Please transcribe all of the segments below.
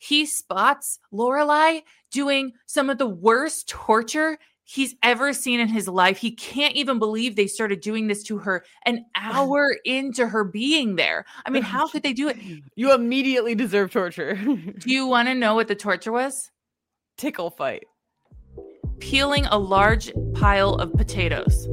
he spots Lorelai doing some of the worst torture he's ever seen in his life. He can't even believe they started doing this to her an hour into her being there. I mean, how could they do it? You immediately deserve torture. Do you want to know what the torture was? Tickle fight. Peeling a large pile of potatoes.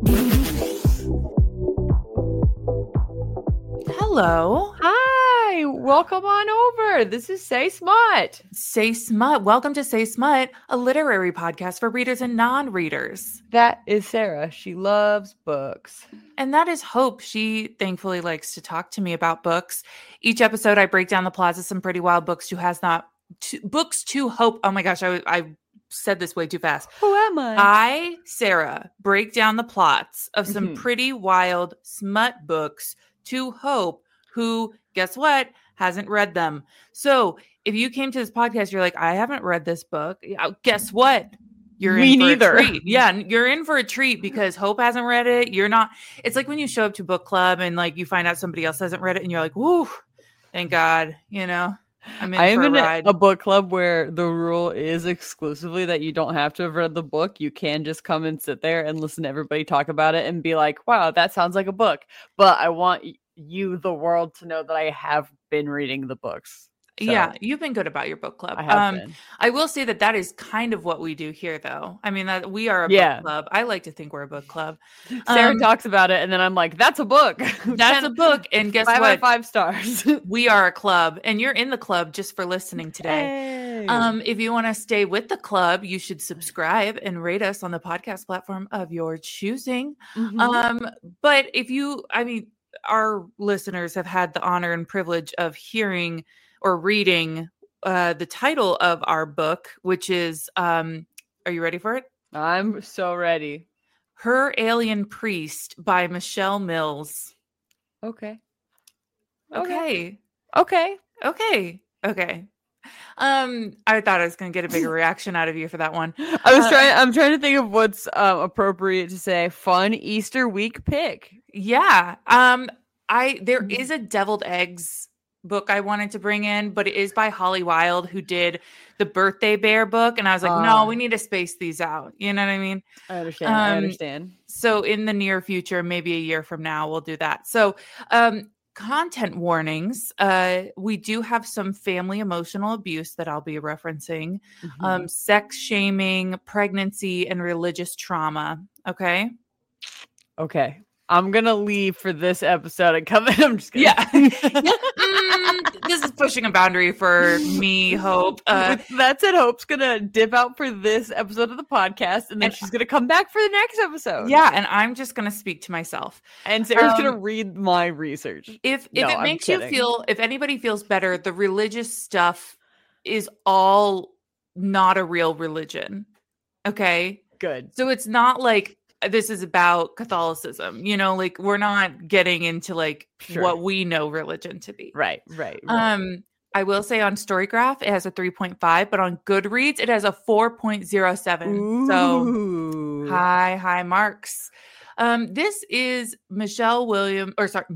Hello. Hi. Welcome on over. This is Say Smut. Say Smut. Welcome to Say Smut, a literary podcast for readers and non-readers. That is Sarah. She loves books. And that is Hope. She thankfully likes to talk to me about books. Each episode, I break down the plots of some pretty wild books books to Hope. Oh my gosh, I said this way too fast. Who am I? Sarah, break down the plots of some pretty wild smut books to Hope, who, guess what, hasn't read them. So if you came to this podcast, you're like, I haven't read this book. Guess what? You're in for a treat. Yeah, you're in for a treat because Hope hasn't read it. You're not. It's like when you show up to book club and like you find out somebody else hasn't read it and you're like, whoo, thank God, you know. I am in a book club where the rule is exclusively that you don't have to have read the book. You can just come and sit there and listen to everybody talk about it and be like, wow, that sounds like a book. But I want you, the world, to know that I have been reading the books. So, yeah, you've been good about your book club. I have been. I will say that is kind of what we do here, though. I mean, that we are a book club. I like to think we're a book club. Sarah talks about it, and then I'm like, that's a book. That's a book. And guess what? 5 out of 5 stars. We are a club, and you're in the club just for listening today. Hey. If you want to stay with the club, you should subscribe and rate us on the podcast platform of your choosing. But our listeners have had the honor and privilege of hearing or reading the title of our book, which is, are you ready for it? I'm so ready. Her Alien Priest by Michelle Mills. Okay. I thought I was going to get a bigger reaction out of you for that one. I'm trying to think of what's appropriate to say. Fun Easter week pick. Yeah. There is a deviled eggs book I wanted to bring in, but it is by Holly Wilde, who did the Birthday Bear book, and I was like, no, we need to space these out. You know what I mean? I understand. So in the near future, maybe a year from now, we'll do that. So content warnings. We do have some family emotional abuse that I'll be referencing, sex shaming, pregnancy, and religious trauma. Okay. I'm going to leave for this episode and come in. I'm just kidding. Yeah. This is pushing a boundary for me, Hope. That said, Hope's going to dip out for this episode of the podcast, and then she's going to come back for the next episode. Yeah, and I'm just going to speak to myself. And Sarah's going to read my research. If it makes you feel, if anybody feels better, the religious stuff is all not a real religion. Okay? Good. So it's not like this is about Catholicism, you know, like we're not getting into like what we know religion to be. Right. I will say on Storygraph, it has a 3.5, but on Goodreads, it has a 4.07. So high marks. This is Michelle Williams.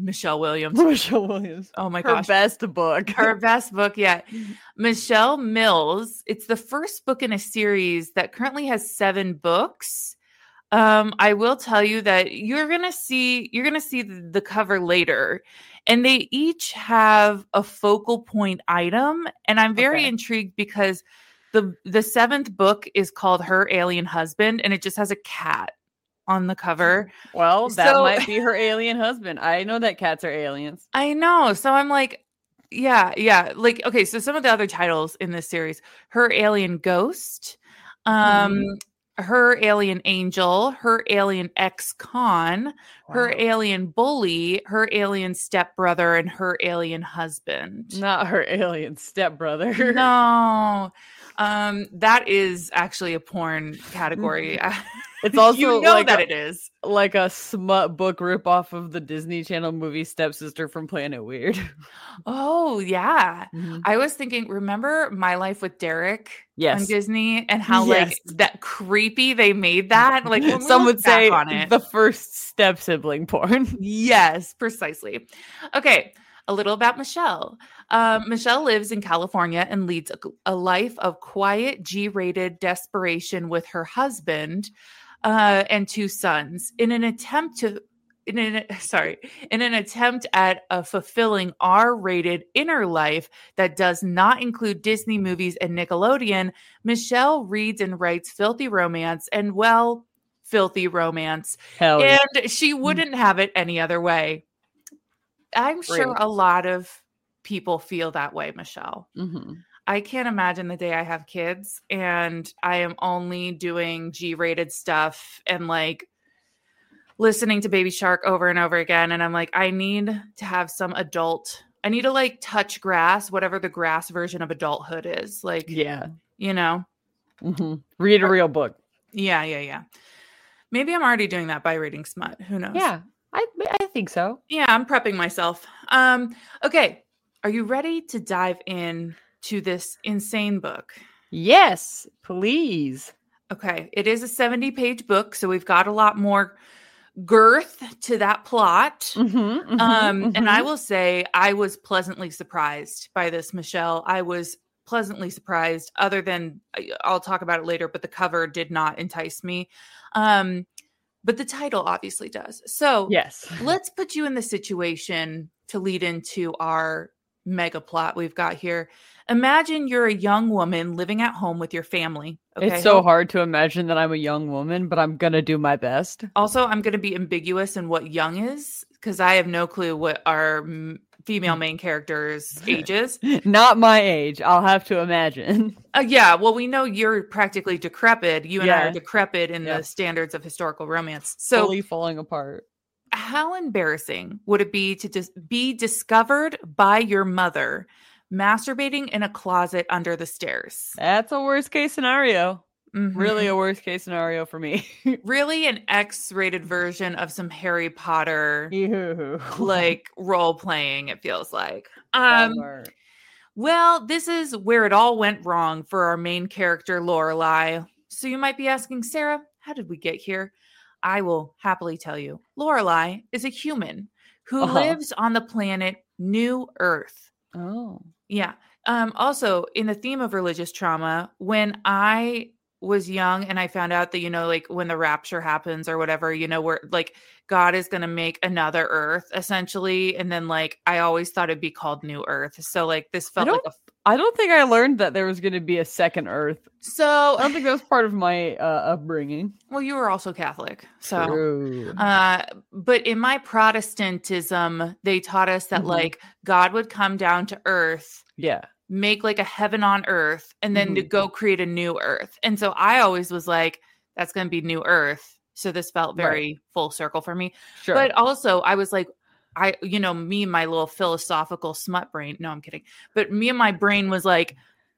Oh my gosh. Her best book. Her best book yet. Michelle Mills. It's the first book in a series that currently has 7 books. I will tell you that you're going to see the cover later, and they each have a focal point item. And I'm very intrigued because the 7th book is called Her Alien Husband, and it just has a cat on the cover. Well, that might be her alien husband. I know that cats are aliens. I know. So I'm like, yeah. Like, okay. So some of the other titles in this series, Her Alien Ghost, Her Alien Angel, Her Alien Ex-Con, Her Alien Bully, Her Alien Stepbrother, and Her Alien Husband. Not Her Alien Stepbrother. No. That is actually a porn category. It's also you know like that it is like a smut book ripoff of the Disney Channel movie Stepsister from Planet Weird. Oh yeah, I was thinking. Remember My Life with Derek on Disney, and how like that creepy they made that. Like some would say the first step sibling porn. Yes, precisely. Okay. A little about Michelle. Michelle lives in California and leads a life of quiet, G-rated desperation with her husband and 2 sons in an attempt at a fulfilling R-rated inner life that does not include Disney movies and Nickelodeon. Michelle reads and writes filthy romance and, well, filthy romance. Hell yeah. And she wouldn't have it any other way. I'm sure a lot of people feel that way, Michelle. Mm-hmm. I can't imagine the day I have kids and I am only doing G-rated stuff and like listening to Baby Shark over and over again. And I'm like, I need to have some adult. I need to like touch grass, whatever the grass version of adulthood is. Like, yeah, you know, read a real book. Yeah. Maybe I'm already doing that by reading smut. Who knows? Yeah, I think so. Yeah, I'm prepping myself. Okay. Are you ready to dive in to this insane book? Yes, please. Okay. It is a 70-page book, so we've got a lot more girth to that plot. And I will say I was pleasantly surprised by this, Michelle. I was pleasantly surprised, other than I'll talk about it later, but the cover did not entice me. But the title obviously does. So yes, let's put you in the situation to lead into our mega plot we've got here. Imagine you're a young woman living at home with your family. Okay? It's so hard to imagine that I'm a young woman, but I'm going to do my best. Also, I'm going to be ambiguous in what young is because I have no clue what our female main character's age is. Not my age. I'll have to imagine. Yeah. Well, we know you're practically decrepit. You and I are decrepit in the standards of historical romance. So fully falling apart. How embarrassing would it be to be discovered by your mother masturbating in a closet under the stairs? That's a worst case scenario. Really a worst case scenario for me. Really an X-rated version of some Harry Potter like role playing, it feels like. Well, this is where it all went wrong for our main character, Lorelai. So you might be asking, Sarah, how did we get here? I will happily tell you. Lorelai is a human who lives on the planet New Earth. Oh. Yeah. Also, in the theme of religious trauma, when I was young and I found out that, you know, like when the rapture happens or whatever, you know, where like God is going to make another Earth essentially. And then like, I always thought it'd be called New Earth. So like this felt like I don't think I learned that there was going to be a second Earth. So I don't think that was part of my upbringing. Well, you were also Catholic. So, true. But in my Protestantism, they taught us that like God would come down to Earth. Yeah. Make like a heaven on earth and then to go create a new Earth. And so I always was like, that's going to be New Earth. So this felt very full circle for me. Sure. But also I was like, me and my little philosophical smut brain. No, I'm kidding. But me and my brain was like,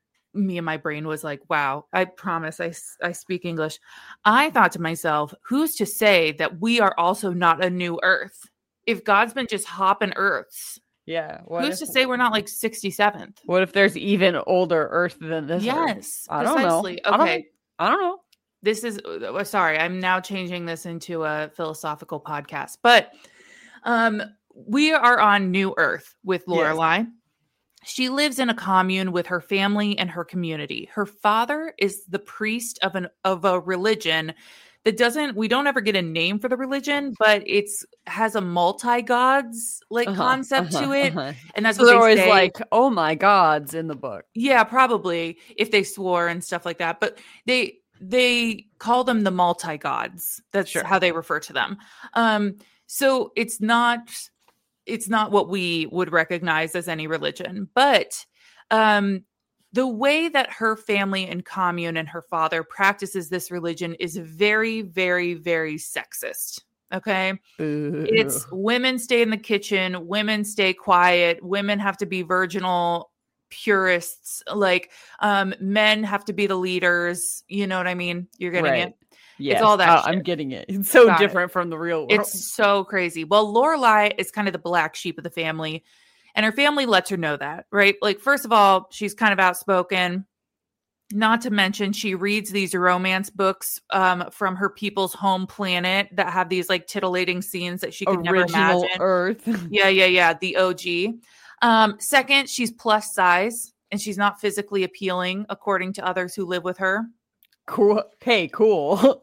wow, I promise I speak English. I thought to myself, who's to say that we are also not a new Earth? If God's been just hopping Earths. Yeah. Who's to say we're not like 67th? What if there's even older Earth than this? Yes. I don't know. Okay. I don't know. This is sorry. I'm now changing this into a philosophical podcast, but we are on New Earth with Lorelai. Yes. She lives in a commune with her family and her community. Her father is the priest of a religion that we don't ever get a name for the religion, but has a multi-gods concept to it. And that's what they're always say. Like, oh my gods in the book. Yeah, probably if they swore and stuff like that. But they call them the multi-gods. That's how they refer to them. So it's not what we would recognize as any religion, but the way that her family and commune and her father practices this religion is very, very, very sexist. Okay. Ooh. It's women stay in the kitchen. Women stay quiet. Women have to be virginal purists. Like men have to be the leaders. You know what I mean? You're getting it. Yeah, it's all that. I'm getting it. It's so different from the real world. It's so crazy. Well, Lorelai is kind of the black sheep of the family. And her family lets her know that, right? Like, first of all, she's kind of outspoken. Not to mention, she reads these romance books from her people's home planet that have these like titillating scenes that she could never Original imagine. Earth. Yeah. The OG. Second, she's plus size and she's not physically appealing, according to others who live with her. Cool. Hey, cool.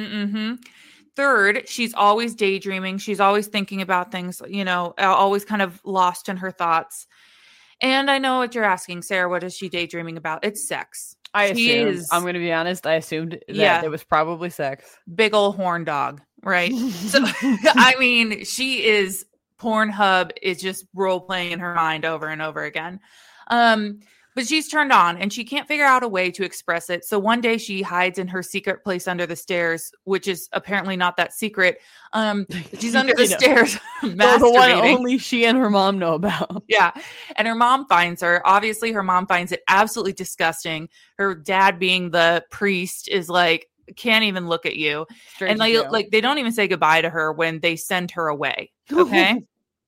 Third, she's always daydreaming. She's always thinking about things, always kind of lost in her thoughts. And I know what you're asking, Sarah. What is she daydreaming about? It's sex. I'm going to be honest. I assumed that it was probably sex. Big old horn dog, right? So, I mean, she is Pornhub is just role playing in her mind over and over again. But she's turned on and she can't figure out a way to express it. So one day she hides in her secret place under the stairs, which is apparently not that secret. She's under the stairs, masturbating. The one only she and her mom know about. Yeah. And her mom finds her. Obviously, her mom finds it absolutely disgusting. Her dad, being the priest, is like, can't even look at you. Straight and like they don't even say goodbye to her when they send her away. Okay.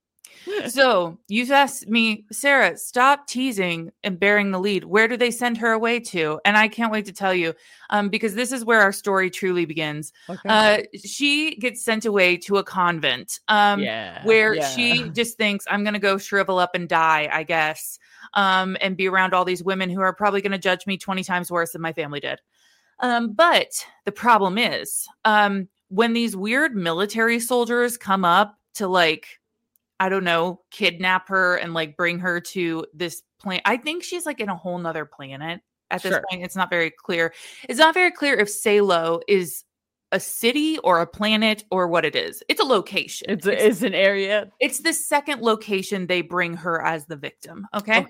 So you asked me, Sarah, stop teasing and bearing the lead. Where do they send her away to? And I can't wait to tell you, because this is where our story truly begins. Okay. She gets sent away to a convent, where she just thinks, I'm going to go shrivel up and die, I guess, and be around all these women who are probably going to judge me 20 times worse than my family did. But the problem is, when these weird military soldiers come up to like, I don't know, kidnap her and like bring her to this planet. I think she's like in a whole nother planet at this point. It's not very clear. It's not very clear if Salo is a city or a planet or what it is. It's a location. It's an area. It's the second location they bring her as the victim. Okay.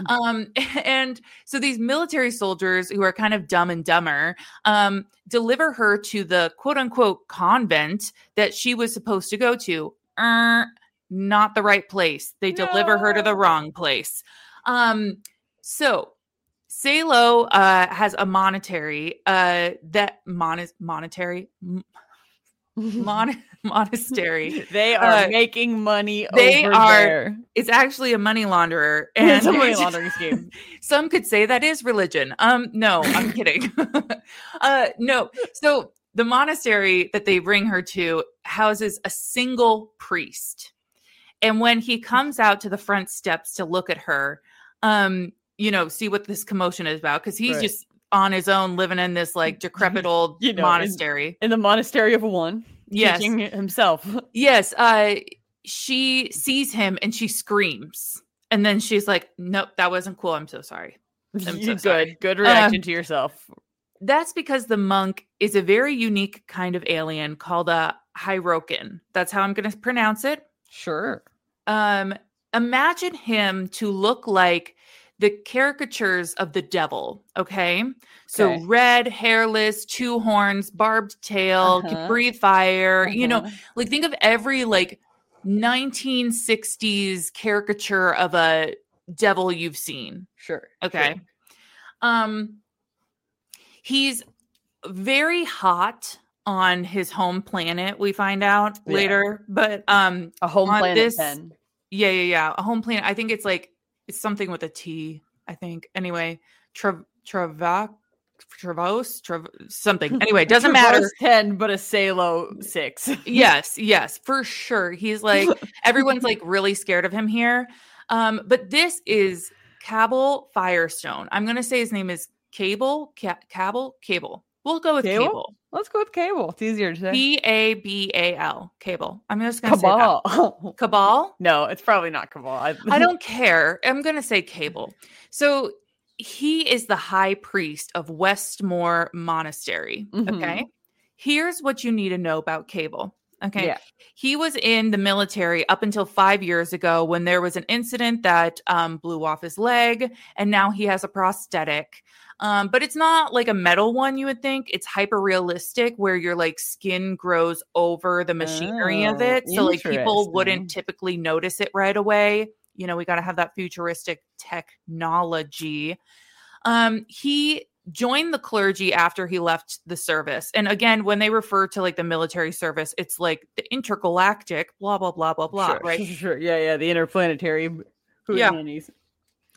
And so these military soldiers who are kind of dumb and dumber, deliver her to the quote unquote convent that she was supposed to go to. Not the right place. They deliver her to the wrong place. So Salo has a monastery monastery. They are making money there. It's actually a money launderer. And it's a money laundering scheme. Some could say that is religion. No, I'm kidding. No. So the monastery that they bring her to houses a single priest. And when he comes out to the front steps to look at her, see what this commotion is about, because he's just on his own living in this like decrepit old monastery. In the monastery of one. Yes. Teaching himself. Yes. She sees him and she screams. And then she's like, nope, that wasn't cool. I'm so sorry. Good reaction to yourself. That's because the monk is a very unique kind of alien called a Hyrokin. That's how I'm going to pronounce it. Sure. Imagine him to look like the caricatures of the devil. Okay. So red, hairless, 2 horns, barbed tail, can breathe fire. Like think of every like 1960s caricature of a devil you've seen. Sure. Okay. Sure. He's very hot on his home planet, we find out later, but a home planet then. Yeah, a home planet. I think it's something with a T, I think. Anyway, Travaos, something. Anyway, it doesn't matter. 10, but a Salo 6. Yes, for sure. He's like, everyone's like really scared of him here. But this is Cabal Firestone. I'm going to say his name is Cable. We'll go with Cable. Let's go with Cable. It's easier to say. Cabal. Cable. I'm just going to say Cabal. Cabal? No, it's probably not Cabal. I don't care. I'm going to say Cable. So he is the high priest of Westmore Monastery. Okay. Here's what you need to know about Cable. Okay. Yeah. He was in the military up until 5 years ago when there was an incident that blew off his leg, and now he has a prosthetic. But it's not like a metal one, you would think. It's hyper realistic where your like skin grows over the machinery of it. So like people wouldn't typically notice it right away. We got to have that futuristic technology. He joined the clergy after he left the service. And again, when they refer to like the military service, it's like the intergalactic, blah, blah, blah, blah, blah, right? Sure. Yeah. The interplanetary. Yeah.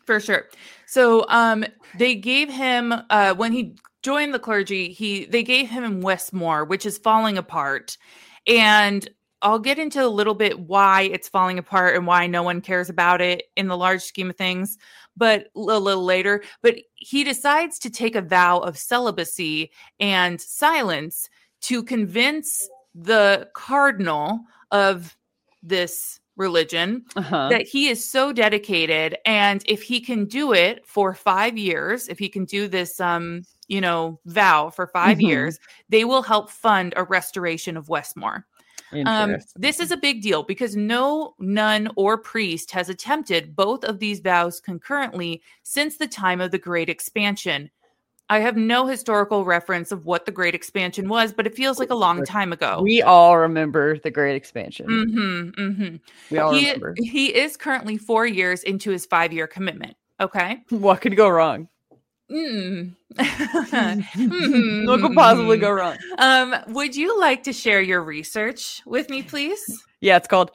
For sure. So they gave him when he joined the clergy, they gave him Westmore, which is falling apart. And I'll get into a little bit why it's falling apart and why no one cares about it in the large scheme of things, but a little later. But he decides to take a vow of celibacy and silence to convince the cardinal of this religion that he is so dedicated, and if he can do it for 5 years, if he can do this vow for 5 years, they will help fund a restoration of Westmore. This is a big deal because no nun or priest has attempted both of these vows concurrently since the time of the Great Expansion. I have no historical reference of what the Great Expansion was, but it feels like a long time ago. We all remember the Great Expansion. We all remember. He is currently 4 years into his 5-year commitment. Okay. What could go wrong? What could possibly go wrong? Would you like to share your research with me, please? Yeah, it's called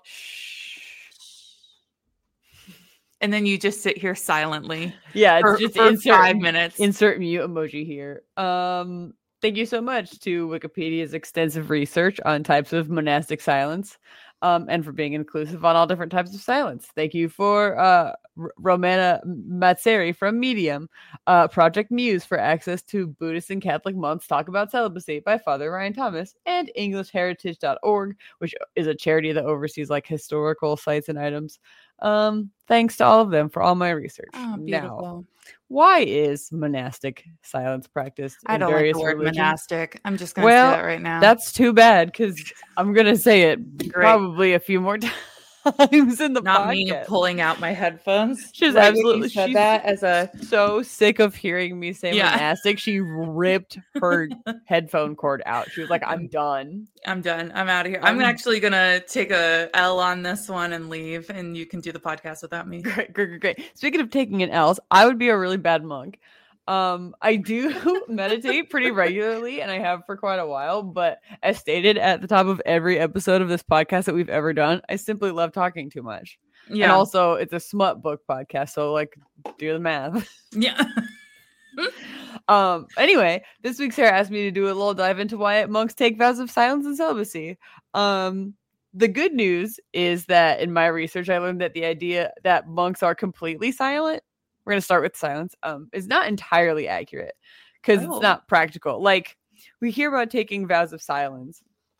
And then you just sit here silently. Yeah, it's just for 5 minutes. Insert mute emoji here. Thank you so much to Wikipedia's extensive research on types of monastic silence, and for being inclusive on all different types of silence. Thank you for Romana Matseri from Medium, Project Muse for access to Buddhist and Catholic monks talk about celibacy by Father Ryan Thomas, and EnglishHeritage.org, which is a charity that oversees like historical sites and items. Thanks to all of them for all my research. Oh, beautiful. Now, why is monastic silence practiced in I don't various like the word religions? monastic. I'm just going to say that right now. That's too bad because I'm going to say it probably a few more times in the Not podcast. me pulling out my headphones. She's absolutely she's that as a so sick of hearing me say monastic. She ripped her headphone cord out. She was like, I'm done. I'm done. I'm out of here. I'm actually gonna take a L on this one and leave, and you can do the podcast without me. Great. Speaking of taking an L, I would be a really bad monk. I do meditate pretty regularly, and I have for quite a while, but as stated at the top of every episode of this podcast that we've ever done, I simply love talking too much. Yeah. And also it's a smut book podcast, so like do the math. Yeah. Anyway, this week Sarah asked me to do a little dive into why monks take vows of silence and celibacy. The good news is that in my research, I learned that the idea that monks are completely silent, we're going to start with silence, is not entirely accurate because it's not practical. Like, we hear about taking vows of silence,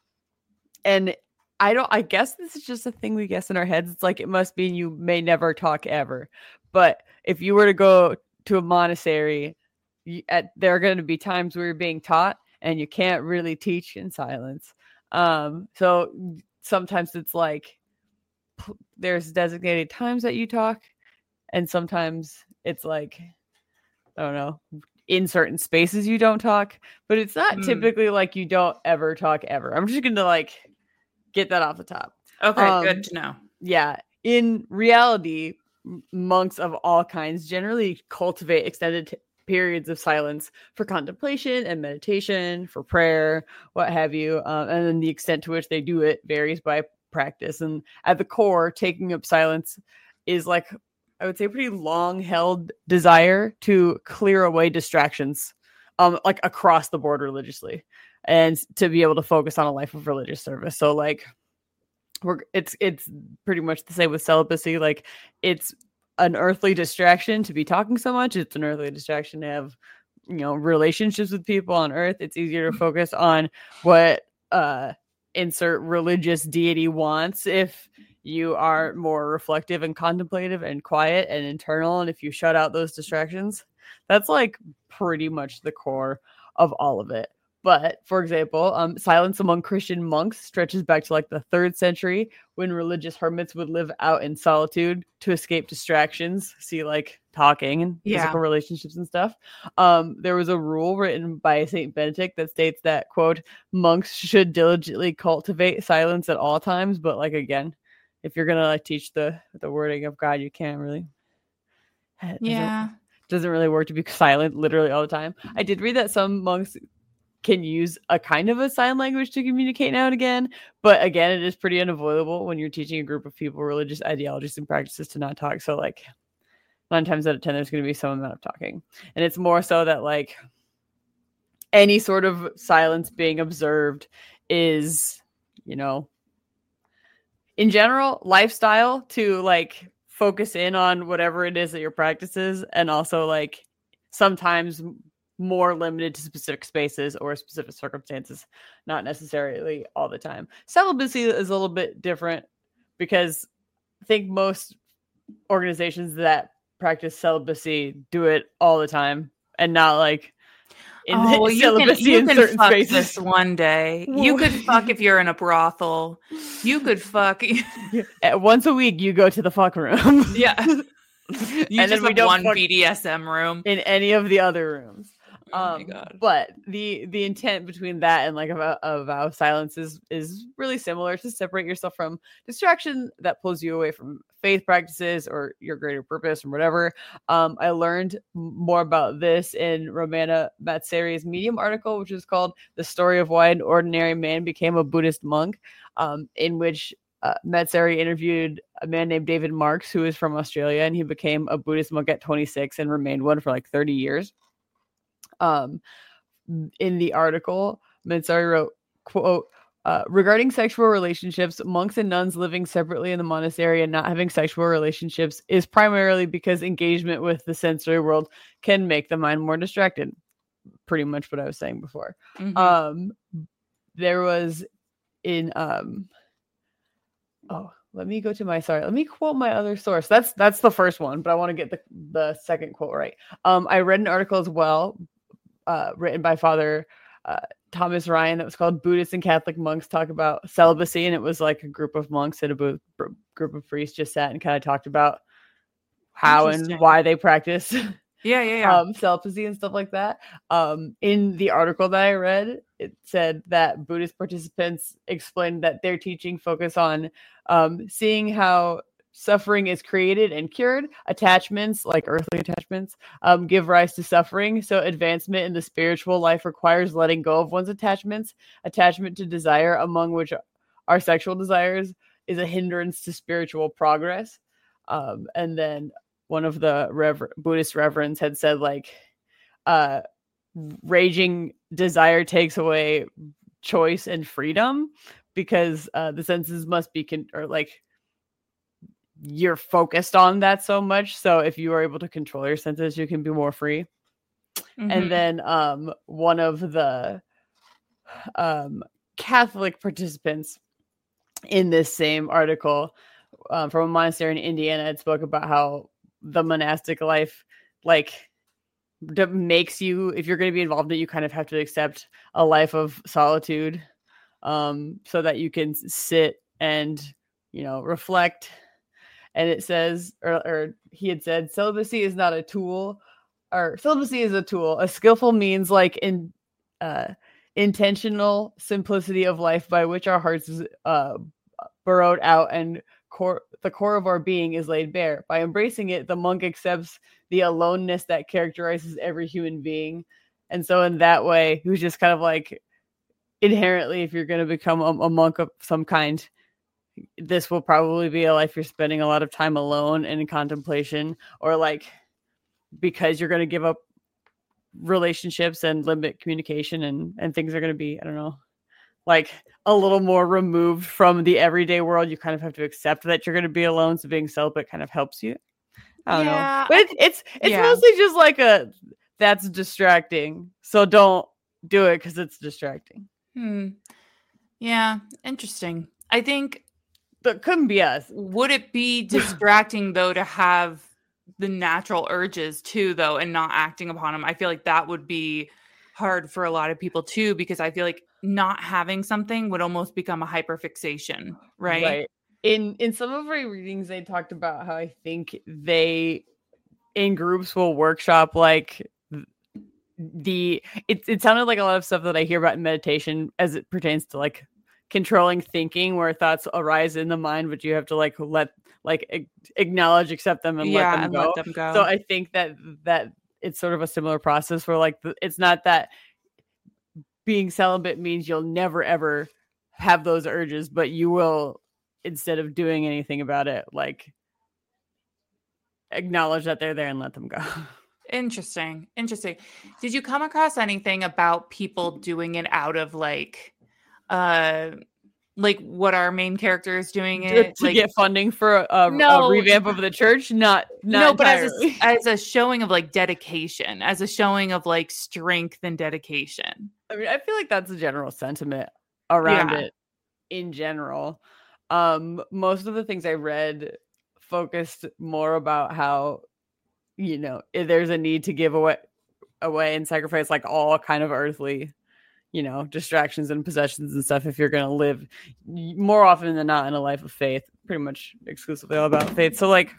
and I guess this is just a thing we guess in our heads. It's like, it must mean you may never talk ever. But if you were to go to a monastery, there are going to be times where you're being taught and you can't really teach in silence. So sometimes it's like there's designated times that you talk, and sometimes it's like, I don't know, in certain spaces you don't talk, but it's not typically like you don't ever talk ever. I'm just going to like get that off the top. Okay, good to know. Yeah. In reality, monks of all kinds generally cultivate extended periods of silence for contemplation and meditation, for prayer, what have you. And then the extent to which they do it varies by practice. And at the core, taking up silence is like, I would say, a pretty long held desire to clear away distractions, like across the board religiously, and to be able to focus on a life of religious service. So like it's pretty much the same with celibacy. Like, it's an earthly distraction to be talking so much. It's an earthly distraction to have, relationships with people on earth. It's easier to focus on what insert religious deity wants if you are more reflective and contemplative and quiet and internal. And if you shut out those distractions, that's like pretty much the core of all of it. But for example, silence among Christian monks stretches back to like the 3rd century, when religious hermits would live out in solitude to escape distractions. See, like talking and physical relationships and stuff. There was a rule written by Saint Benedict that states that, quote, monks should diligently cultivate silence at all times. But like, again, if you're gonna like teach the wording of God, you can't really. Doesn't really work to be silent literally all the time. I did read that some monks can use a kind of a sign language to communicate now and again, but again, it is pretty unavoidable when you're teaching a group of people religious ideologies and practices to not talk. So like, 9 times out of 10, there's going to be some amount of talking. And it's more so that like any sort of silence being observed is, you know, in general, lifestyle to like focus in on whatever it is that your practice is, and also like sometimes more limited to specific spaces or specific circumstances, not necessarily all the time. Celibacy is a little bit different because I think most organizations that practice celibacy do it all the time and not like in celibacy you in can certain fuck spaces. This one day. You could fuck if you're in a brothel. You could fuck once a week. You go to the fuck room. Yeah. You and just then we have one fuck BDSM room in any of the other rooms. Oh my God. But the intent between that and like a vow of silence is really similar, to separate yourself from distraction that pulls you away from faith practices or your greater purpose or whatever. I learned more about this in Romana Matseri's Medium article, which is called "The Story of Why an Ordinary Man Became a Buddhist Monk," in which Matseri interviewed a man named David Marks, who is from Australia, and he became a Buddhist monk at 26 and remained one for like 30 years. In the article, Matseri wrote, quote, regarding sexual relationships, monks and nuns living separately in the monastery and not having sexual relationships is primarily because engagement with the sensory world can make the mind more distracted. Pretty much what I was saying before. Mm-hmm. There was in let me go to let me quote my other source. That's the first one, but I want to get the second quote right. I read an article as well, written by Father Thomas Ryan, that was called "Buddhists and Catholic Monks Talk About Celibacy," and it was like a group of monks and a group of priests just sat and kind of talked about how and why they practice celibacy and stuff like that. In the article that I read, it said that Buddhist participants explained that their teaching focus on seeing how suffering is created and cured. Attachments, like earthly attachments, give rise to suffering. So advancement in the spiritual life requires letting go of one's attachments. Attachment to desire, among which are sexual desires, is a hindrance to spiritual progress. And then one of the Buddhist reverends had said, like, raging desire takes away choice and freedom, because the senses must be you're focused on that so much. So if you are able to control your senses, you can be more free. Mm-hmm. And then one of the Catholic participants in this same article from a monastery in Indiana had spoke about how the monastic life makes you, if you're going to be involved in it, you kind of have to accept a life of solitude, so that you can sit and, reflect. And it says, or he had said, celibacy is not a tool, or celibacy is a tool. A skillful means like intentional simplicity of life by which our hearts is burrowed out and the core of our being is laid bare. By embracing it, the monk accepts the aloneness that characterizes every human being. And so in that way, he was just kind of like, inherently, if you're going to become a monk of some kind, this will probably be a life you're spending a lot of time alone and in contemplation, or like, because you're going to give up relationships and limit communication, and things are going to be, I don't know, like a little more removed from the everyday world. You kind of have to accept that you're going to be alone. So being celibate kind of helps you. I don't know. But it's mostly just like that's distracting. So don't do it because it's distracting. Yeah. Interesting. I think that couldn't be us. Would it be distracting though to have the natural urges too, though, and not acting upon them? I feel like that would be hard for a lot of people too, because I feel like not having something would almost become a hyperfixation, right? In some of our readings, they talked about how I think they in groups will workshop like it sounded like a lot of stuff that I hear about in meditation as it pertains to like controlling thinking, where thoughts arise in the mind, but you have to acknowledge, accept them, and let them go. So I think that it's sort of a similar process where like it's not that being celibate means you'll never ever have those urges, but you will, instead of doing anything about it, like acknowledge that they're there and let them go. Interesting. Did you come across anything about people doing it out of like what our main character is doing it to get funding for a revamp of the church? Not no, entirely. But as a showing of like dedication, as a showing of like strength and dedication. I mean, I feel like that's a general sentiment around it in general. Most of the things I read focused more about how, there's a need to give away and sacrifice like all kind of earthly, distractions and possessions and stuff if you're going to live more often than not in a life of faith, pretty much exclusively all about faith. So like,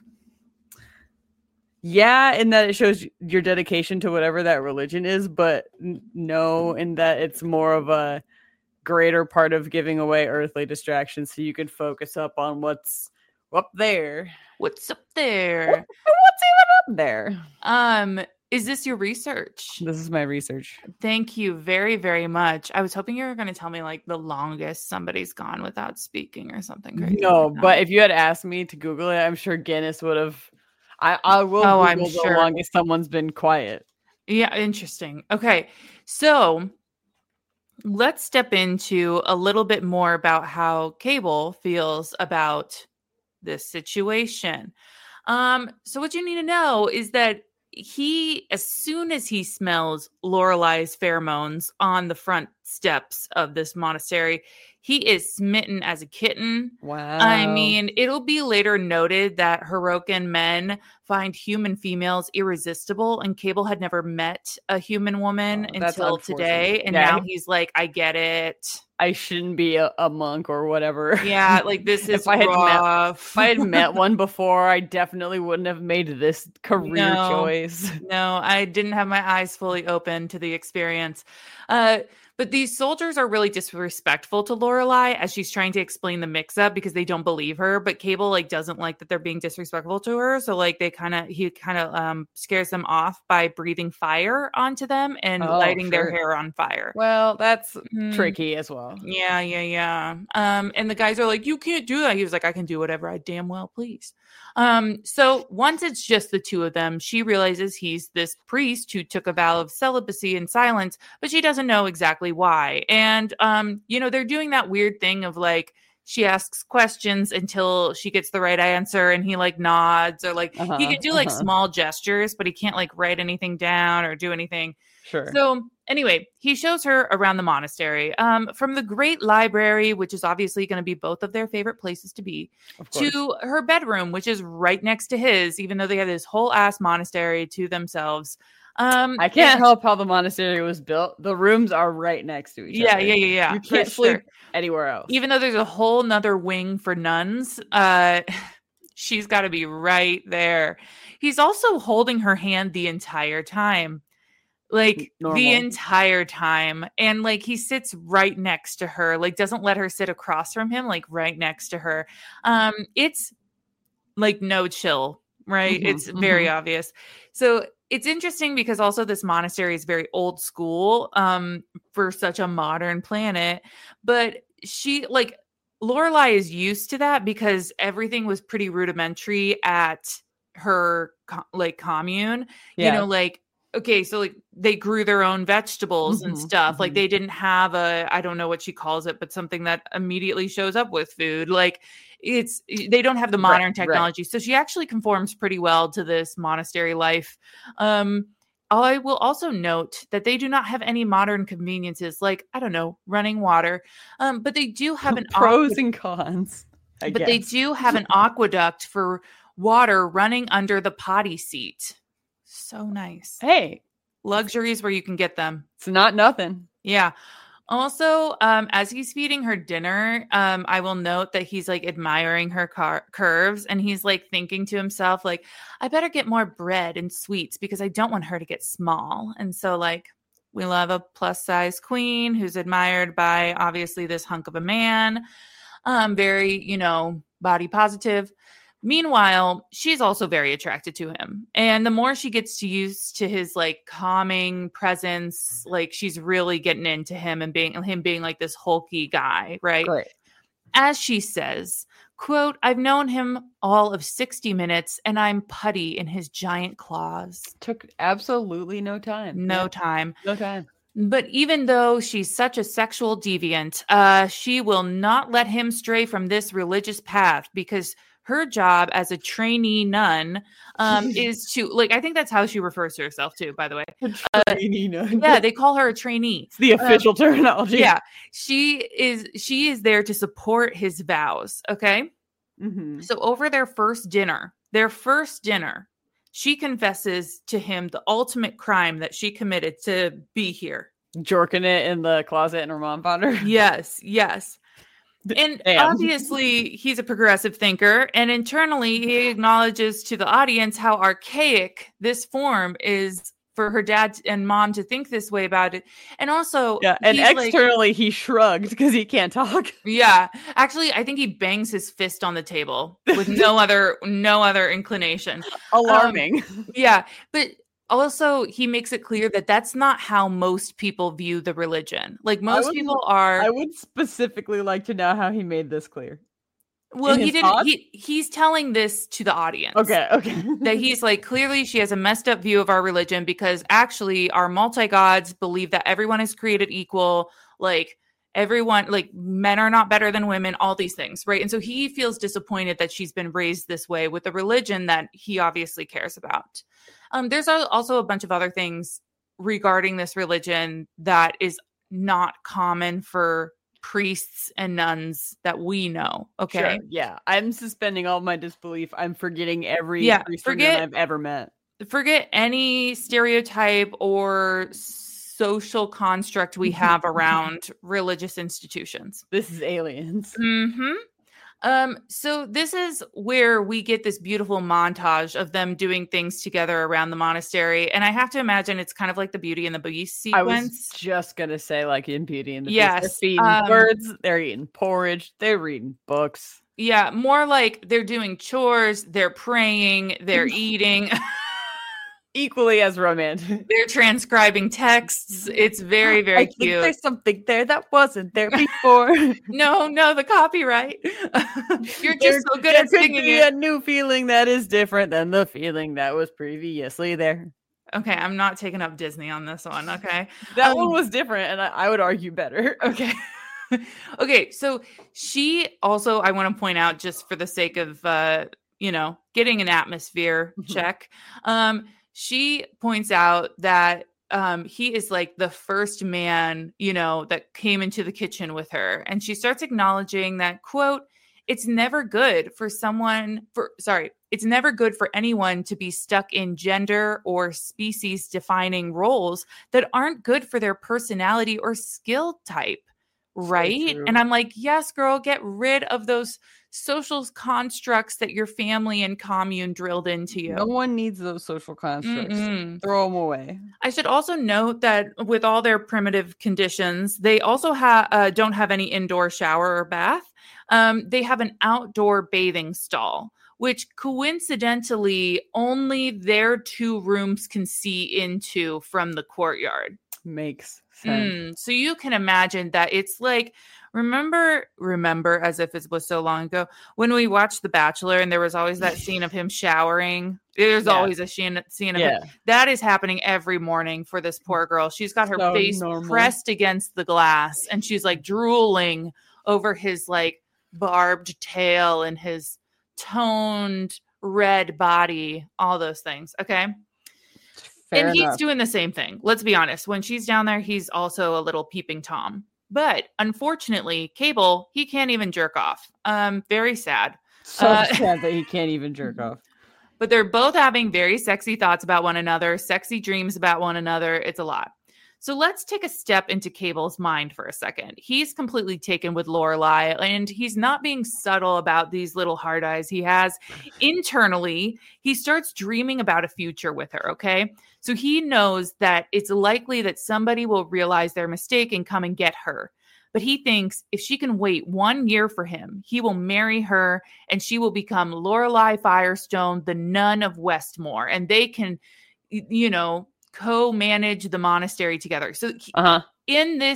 yeah, in that it shows your dedication to whatever that religion is, but no, in that it's more of a greater part of giving away earthly distractions so you can focus up on what's up there. What's up there? What's even up there? Is this your research? This is my research. Thank you very, very much. I was hoping you were going to tell me like the longest somebody's gone without speaking or something crazy. No, but if you had asked me to Google it, I'm sure Guinness would have. I will Google the longest someone's been quiet. Yeah, interesting. Okay, so let's step into a little bit more about how Cable feels about this situation. So what you need to know is that as soon as he smells Lorelai's pheromones on the front steps of this monastery, he is smitten as a kitten. Wow. I mean, it'll be later noted that Hirokan men find human females irresistible, and Cable had never met a human woman until today. And now he's like, I get it. I shouldn't be a monk or whatever. Yeah, like this is rough. If I had met one before, I definitely wouldn't have made this career choice. No, I didn't have my eyes fully open to the experience. But these soldiers are really disrespectful to Lorelai as she's trying to explain the mix-up because they don't believe her. But Cable like doesn't like that they're being disrespectful to her, so like he kind of scares them off by breathing fire onto them and lighting their hair on fire. Well, that's tricky as well. Yeah. And the guys are like, you can't do that. He was like, I can do whatever I damn well please. So once it's just the two of them, she realizes he's this priest who took a vow of celibacy and silence, but she doesn't know exactly why. And, they're doing that weird thing of like, she asks questions until she gets the right answer and he like nods or like he can do like small gestures, but he can't like write anything down or do anything. Sure. So anyway, he shows her around the monastery, from the great library, which is obviously going to be both of their favorite places to be, to her bedroom, which is right next to his, even though they have this whole ass monastery to themselves. I can't help how the monastery was built. The rooms are right next to each other. Yeah. You can't sleep anywhere else. Even though there's a whole nother wing for nuns, she's got to be right there. He's also holding her hand the entire time. Like normal. The entire time. And like he sits right next to her, like doesn't let her sit across from him, like right next to her. It's like no chill, right? It's very obvious. So it's interesting because also this monastery is very old school for such a modern planet. But Lorelai is used to that because everything was pretty rudimentary at her commune. Yeah. Okay, so like they grew their own vegetables and stuff. Like they didn't have I don't know what she calls it, but something that immediately shows up with food. Like they don't have the modern technology. Right. So she actually conforms pretty well to this monastery life. I will also note that they do not have any modern conveniences like, I don't know, running water. But they do have an pros and cons. They do have an aqueduct for water running under the potty seat. So nice. Hey, luxuries where you can get them. It's not nothing. Yeah. Also, as he's feeding her dinner, I will note that he's like admiring her curves and he's like thinking to himself, like, I better get more bread and sweets because I don't want her to get small. And so like, we love a plus size queen who's admired by obviously this hunk of a man, very, body positive. Meanwhile, she's also very attracted to him. And the more she gets used to his like calming presence, like she's really getting into him and being like this hulky guy, right? Right. As she says, Quote, I've known him all of 60 minutes and I'm putty in his giant claws. Took absolutely no time. No time. No time. But even though she's such a sexual deviant, she will not let him stray from this religious path because her job as a trainee nun is to, like, I think that's how she refers to herself too, by the way. Trainee nun. Yeah, they call her a trainee. It's the official terminology. Yeah, she is there to support his vows, okay? Mm-hmm. So over their first dinner, she confesses to him the ultimate crime that she committed to be here. Jorking it in the closet and her mom found her. Yes. And obviously he's a progressive thinker, and internally he acknowledges to the audience how archaic this form is for her dad and mom to think this way about it. And also, and externally he shrugged because he can't talk. Yeah. Actually, I think he bangs his fist on the table with no other inclination. Alarming. Yeah. But also he makes it clear that that's not how most people view the religion. Like most people are. I would specifically like to know how he made this clear. Well, he didn't. He's telling this to the audience. Okay. That he's like, clearly she has a messed up view of our religion because actually our multi-gods believe that everyone is created equal. Like everyone, like men are not better than women, all these things, right? And so he feels disappointed that she's been raised this way with a religion that he obviously cares about. There's also a bunch of other things regarding this religion that is not common for priests and nuns that we know. Okay. Sure. Yeah. I'm suspending all my disbelief. I'm forgetting every priest and nun I've ever met. Forget any stereotype or social construct we have around religious institutions. This is aliens. Mm-hmm. So this is where we get this beautiful montage of them doing things together around the monastery. And I have to imagine it's kind of like the Beauty and the Beast sequence. I was just going to say, like in Beauty and the Beast, yes, they're feeding birds, they're eating porridge, they're reading books. Yeah, more like they're doing chores, they're praying, they're eating. Equally as romantic. They're transcribing texts. It's very, very cute. Think there's something there that wasn't there before. No, the copyright. You're just so good at singing it. A new feeling that is different than the feeling that was previously there. Okay, I'm not taking up Disney on this one. Okay, that one was different, and I would argue better. Okay. Okay, so she also, I want to point out, just for the sake of getting an atmosphere check. She points out that he is like the first man, that came into the kitchen with her. And she starts acknowledging that, quote, it's never good for anyone to be stuck in gender or species defining roles that aren't good for their personality or skill type. Right. So and I'm like, yes, girl, get rid of those social constructs that your family and commune drilled into you. No one needs those social constructs. Mm-mm. Throw them away. I should also note that with all their primitive conditions, they also don't have any indoor shower or bath. They have an outdoor bathing stall, which coincidentally only their 2 rooms can see into from the courtyard. Makes sense. So you can imagine that it's like, remember as if it was so long ago when we watched The Bachelor and there was always that scene of him showering. There's always a scene of him. That is happening every morning for this poor girl. She's got her face pressed against the glass and she's like drooling over his like barbed tail and his toned red body, all those things. Okay. Fair enough. He's doing the same thing. Let's be honest. When she's down there, he's also a little peeping Tom. But unfortunately, Cable, he can't even jerk off. Very sad. So sad that he can't even jerk off. But they're both having very sexy thoughts about one another, sexy dreams about one another. It's a lot. So let's take a step into Cable's mind for a second. He's completely taken with Lorelai, and he's not being subtle about these little hard eyes he has. Internally, he starts dreaming about a future with her, okay? So he knows that it's likely that somebody will realize their mistake and come and get her. But he thinks if she can wait 1 year for him, he will marry her and she will become Lorelai Firestone, the nun of Westmore. And they can, co-manage the monastery together. So in this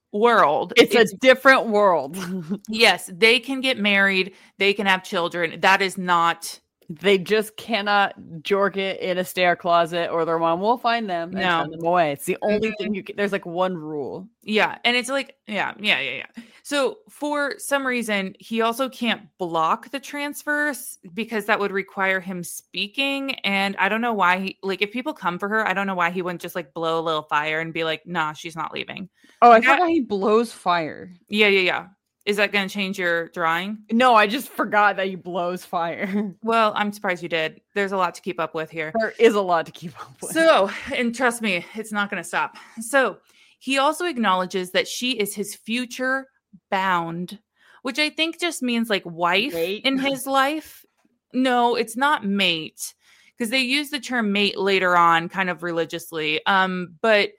world. It's a different world. Yes, they can get married. They can have children. That is not... They just cannot jork it in a stair closet, or their mom will find them and send them away. It's the only thing you can. There's like one rule. Yeah, and it's like, yeah. So for some reason, he also can't block the transfers because that would require him speaking. And I don't know why like, if people come for her, I don't know why he wouldn't just like blow a little fire and be like, nah, she's not leaving. Oh, I forgot he blows fire. Yeah. Is that going to change your drawing? No, I just forgot that he blows fire. Well, I'm surprised you did. There's a lot to keep up with here. There is a lot to keep up with. So, and trust me, it's not going to stop. So he also acknowledges that she is his future bound, which I think just means like wife in his life. No, it's not mate, because they use the term mate later on kind of religiously. But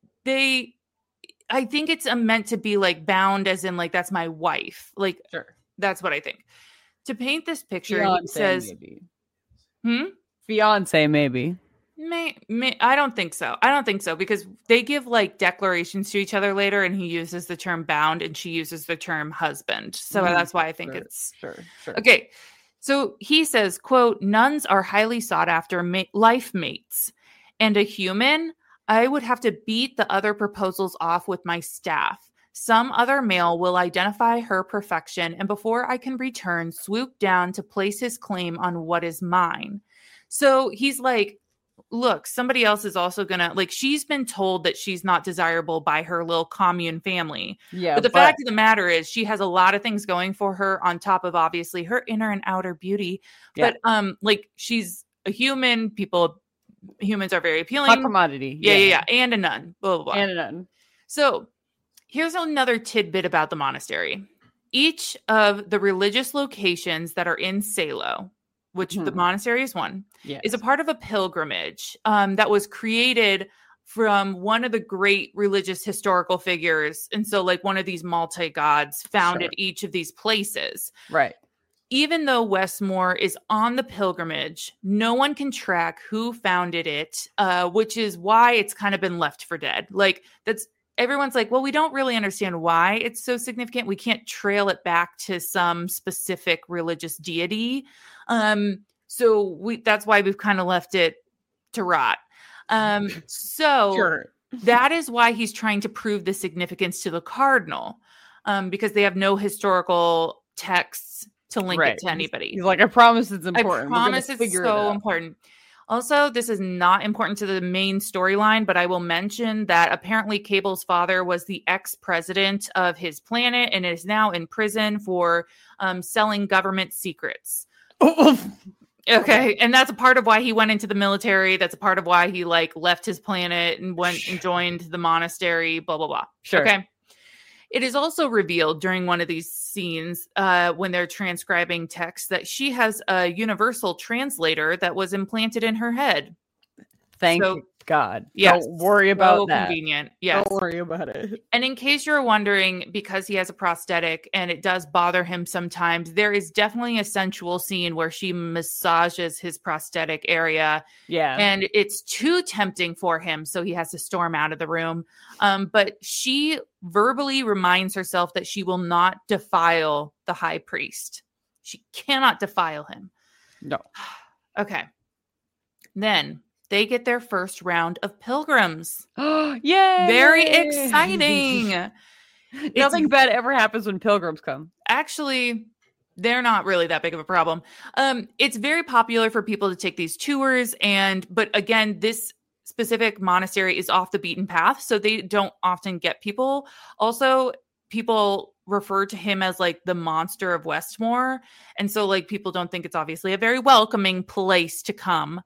I think it's meant to be like bound as in like, that's my wife. Like, sure. That's what I think. To paint this picture, Fiance, he says, maybe. Fiance, maybe. I don't think so because they give like declarations to each other later, and he uses the term bound and she uses the term husband. So that's why I think it's sure. Okay. So he says, quote, nuns are highly sought after life mates, and a human, I would have to beat the other proposals off with my staff. Some other male will identify her perfection, and before I can return, swoop down to place his claim on what is mine. So he's like, look, somebody else is also gonna, like, she's been told that she's not desirable by her little commune family. Yeah. But the fact of the matter is she has a lot of things going for her on top of obviously her inner and outer beauty. Yeah. But like, she's a human. Humans are very appealing. Hot commodity. Yeah. And a nun. Blah, blah, blah. And a nun. So here's another tidbit about the monastery. Each of the religious locations that are in Salo, which the monastery is one, is a part of a pilgrimage that was created from one of the great religious historical figures. And so like one of these multi-gods founded each of these places. Right. Even though Westmore is on the pilgrimage, no one can track who founded it, which is why it's kind of been left for dead. Like everyone's like, well, we don't really understand why it's so significant. We can't trail it back to some specific religious deity. So that's why we've kind of left it to rot. So that is why he's trying to prove the significance to the cardinal, because they have no historical texts to link it to anybody. He's like, I promise it's important. I promise it's so important. Also, this is not important to the main storyline, but I will mention that apparently Cable's father was the ex-president of his planet and is now in prison for selling government secrets. Okay. And that's a part of why he went into the military. That's a part of why he like left his planet and went and joined the monastery, blah, blah, blah. Sure. Okay. It is also revealed during one of these scenes when they're transcribing text that she has a universal translator that was implanted in her head. Thank God. Yes. Don't worry about that. Convenient. Yes. Don't worry about it. And in case you're wondering, because he has a prosthetic and it does bother him sometimes, there is definitely a sensual scene where she massages his prosthetic area. Yeah. And it's too tempting for him, so he has to storm out of the room. But she verbally reminds herself that she will not defile the high priest. She cannot defile him. No. Okay. Then they get their first round of pilgrims. Yay! Very exciting. Nothing bad ever happens when pilgrims come. Actually, they're not really that big of a problem. It's very popular for people to take these tours. But again, this specific monastery is off the beaten path, so they don't often get people. Also, people refer to him as like the monster of Westmore. And so like people don't think it's obviously a very welcoming place to come.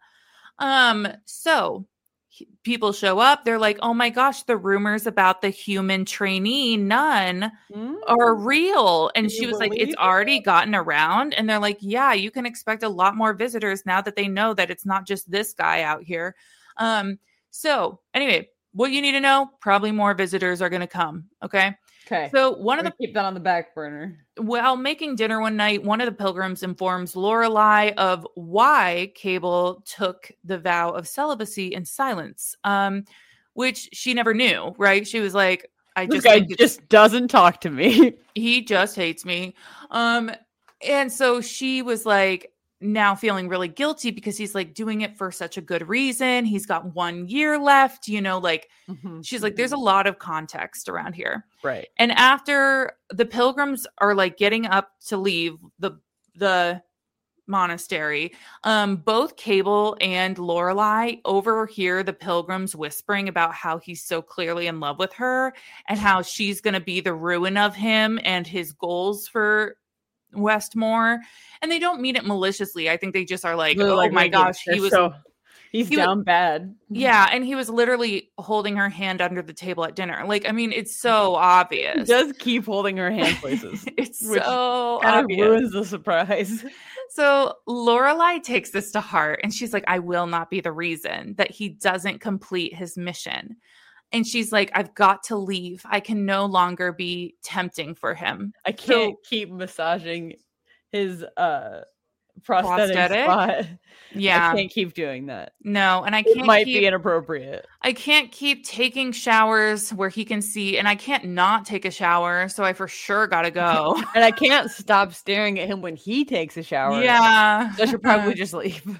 So people show up, they're like, oh my gosh, the rumors about the human trainee nun are real. And she was like, it's already gotten around. And they're like, yeah, you can expect a lot more visitors now that they know that it's not just this guy out here. So anyway, what you need to know, probably more visitors are going to come. Okay. So keep that on the back burner. While making dinner one night, one of the pilgrims informs Lorelai of why Cable took the vow of celibacy in silence, which she never knew, right? She was like, I This just guy think just doesn't talk to me. he just hates me. And so she was like now feeling really guilty because he's like doing it for such a good reason. He's got 1 year left, like she's like, there's a lot of context around here. Right. And after the pilgrims are like getting up to leave the monastery, both Cable and Lorelai overhear the pilgrims whispering about how he's so clearly in love with her and how she's going to be the ruin of him and his goals for Westmore. And they don't mean it maliciously. I think they just are like, oh my gosh, he's down bad. Yeah, and he was literally holding her hand under the table at dinner. Like, I mean, it's so obvious. He does keep holding her hand places. It's so kind obvious. of ruins the surprise. So Lorelai takes this to heart and she's like, I will not be the reason that he doesn't complete his mission. And she's like, I've got to leave. I can no longer be tempting for him. I can't keep massaging his prosthetic spot. Yeah. I can't keep doing that. No, and it might be inappropriate. I can't keep taking showers where he can see, and I can't not take a shower, so I for sure gotta go. And I can't stop staring at him when he takes a shower. Yeah. So I should probably just leave.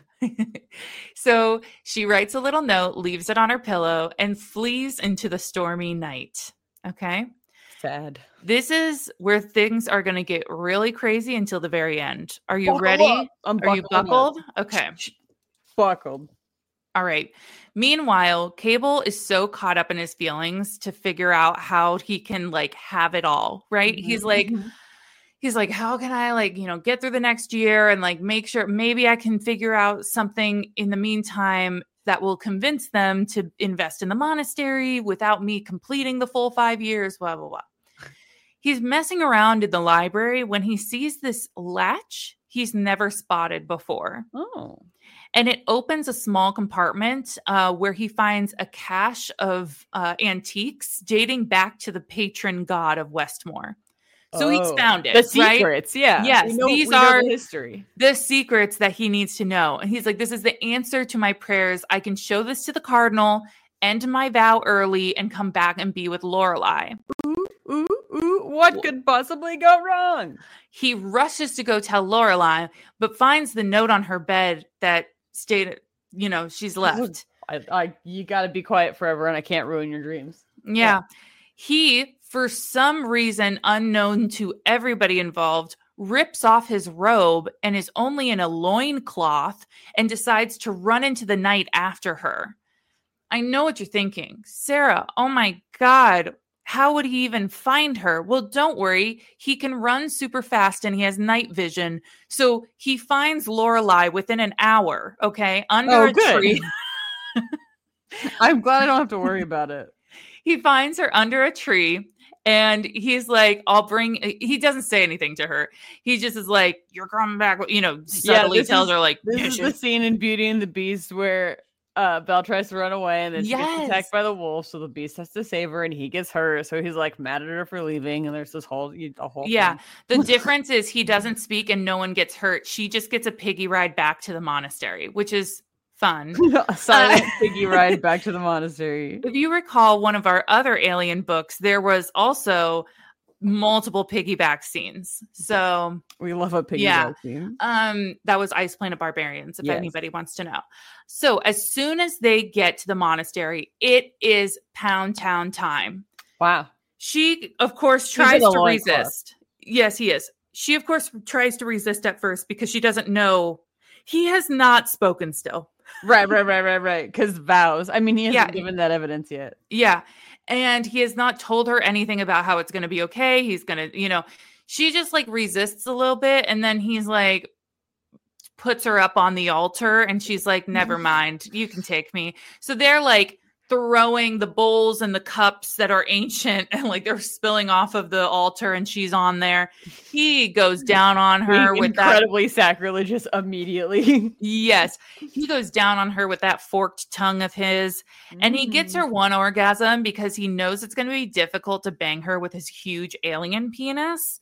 So she writes a little note, leaves it on her pillow, and flees into the stormy night. Okay? Sad. This is where things are going to get really crazy until the very end. Are you ready? Are you buckled? Okay. Buckled. All right. Meanwhile, Cable is so caught up in his feelings to figure out how he can like have it all, right? Mm-hmm. He's like, how can I like, get through the next year and like make sure maybe I can figure out something in the meantime that will convince them to invest in the monastery without me completing the full 5 years, blah, blah, blah. He's messing around in the library when he sees this latch he's never spotted before. Oh. And it opens a small compartment where he finds a cache of antiques dating back to the patron god of Westmore. So he's found it. The secrets, right? Yeah. Yes, these are the history. The secrets that he needs to know. And he's like, this is the answer to my prayers. I can show this to the cardinal, end my vow early, and come back and be with Lorelai. Ooh, what could possibly go wrong? He rushes to go tell Lorelai, but finds the note on her bed that stated, she's left. You got to be quiet forever, and I can't ruin your dreams. Yeah. He, for some reason unknown to everybody involved, rips off his robe and is only in a loincloth and decides to run into the night after her. I know what you're thinking. Sarah, oh my God, how would he even find her? Well, don't worry. He can run super fast and he has night vision. So he finds Lorelai within an hour, okay? Under a tree. I'm glad I don't have to worry about it. He finds her under a tree and he's like, he doesn't say anything to her. He just is like, you're coming back, subtly tells her like, this is the scene in Beauty and the Beast where Belle tries to run away and then she gets attacked by the wolf. So the beast has to save her and he gets hurt. So he's like mad at her for leaving. And there's this whole thing. The difference is he doesn't speak and no one gets hurt. She just gets a piggy ride back to the monastery, which is fun. A silent piggy ride back to the monastery. If you recall one of our other Alien books, there was also multiple piggyback scenes. So we love a piggyback scene. That was Ice Planet Barbarians, if anybody wants to know. So as soon as they get to the monastery, it is Pound Town time. Wow. She, of course, tries to resist. Yes, he is. She, of course, tries to resist at first because she doesn't know. He has not spoken still. Right. Because vows. I mean, he hasn't given that evidence yet. Yeah. And he has not told her anything about how it's going to be okay. He's going to, she just like resists a little bit. And then he's like, puts her up on the altar and she's like, never mind, you can take me. So they're like throwing the bowls and the cups that are ancient and like they're spilling off of the altar and she's on there. He goes down on her with incredibly sacrilegious immediately. Yes. He goes down on her with that forked tongue of his and he gets her one orgasm because he knows it's going to be difficult to bang her with his huge alien penis.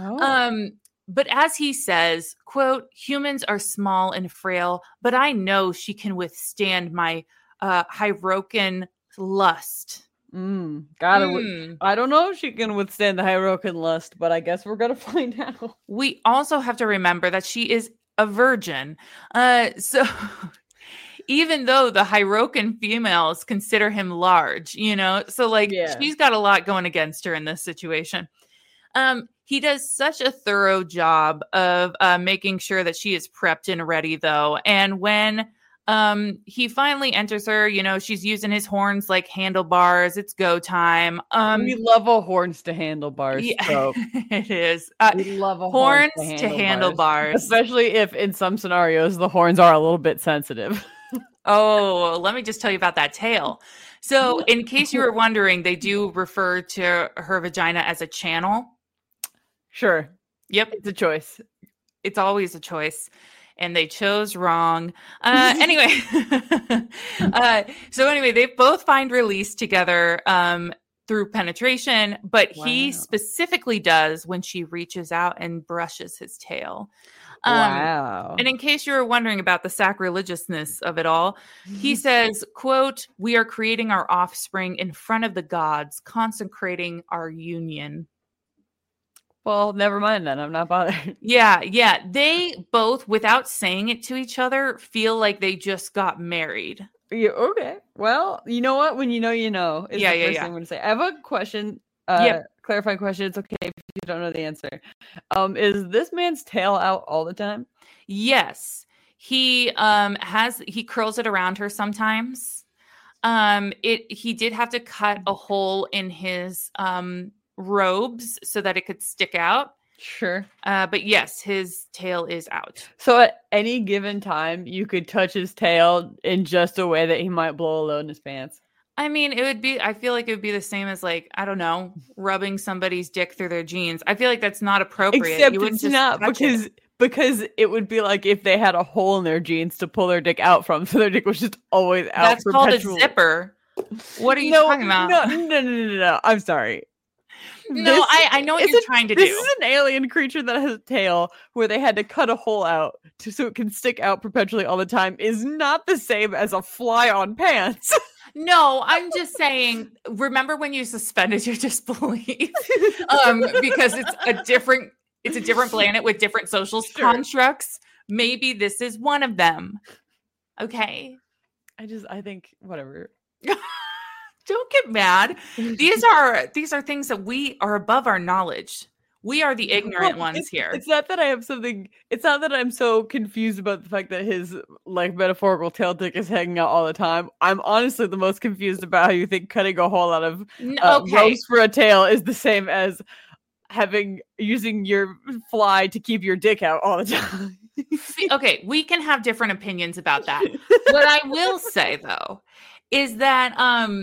But as he says, quote, humans are small and frail, but I know she can withstand my Hyroken lust. I don't know if she can withstand the Hyrroken lust, but I guess we're gonna find out. We also have to remember that she is a virgin. So even though the Hyrroken females consider him large, you know, so like she's got a lot going against her in this situation. He does such a thorough job of making sure that she is prepped and ready, though. And when he finally enters her, you know, she's using his horns like handlebars. It's go time. We love a horns to handlebars. Yeah, so. It is. We love a horns to handlebars. Especially if in some scenarios the horns are a little bit sensitive. Oh, let me just tell you about that tail. So in case you were wondering, they do refer to her vagina as a channel. Sure. Yep. It's a choice. It's always a choice. And they chose wrong. Anyway. So anyway, they both find release together through penetration, but he specifically does when she reaches out and brushes his tail. Wow. And in case you were wondering about the sacrilegiousness of it all, he says, quote, "We are creating our offspring in front of the gods, consecrating our union." Well, never mind then. I'm not bothered. Yeah. They both, without saying it to each other, feel like they just got married. Yeah, okay. Well, you know what? When you know, you know. Is the first thing I'm going to say. I have a question. Clarifying question. It's okay if you don't know the answer. Is this man's tail out all the time? Yes. He curls it around her sometimes. He did have to cut a hole in his robes so that it could stick out. Sure. But yes, his tail is out. So at any given time, you could touch his tail in just a way that he might blow a load in his pants. I mean, I feel like it would be the same as like, I don't know, rubbing somebody's dick through their jeans. I feel like that's not appropriate. Except it's not because it would be like if they had a hole in their jeans to pull their dick out from, so their dick was just always out. That's called a zipper. What are you talking about? No. I'm sorry. No, I know what you're trying to do. This is an alien creature that has a tail where they had to cut a hole out so it can stick out perpetually all the time is not the same as a fly on pants. No, I'm just saying, remember when you suspended your disbelief? Because it's a different planet with different social constructs. Maybe this is one of them. Okay. I think whatever. Don't get mad. These are things that we are above our knowledge. We are the ignorant ones here. It's not that I have something. It's not that I'm so confused about the fact that his like metaphorical tail dick is hanging out all the time. I'm honestly the most confused about how you think cutting a hole out of ropes for a tail is the same as using your fly to keep your dick out all the time. Okay, we can have different opinions about that. What I will say though is that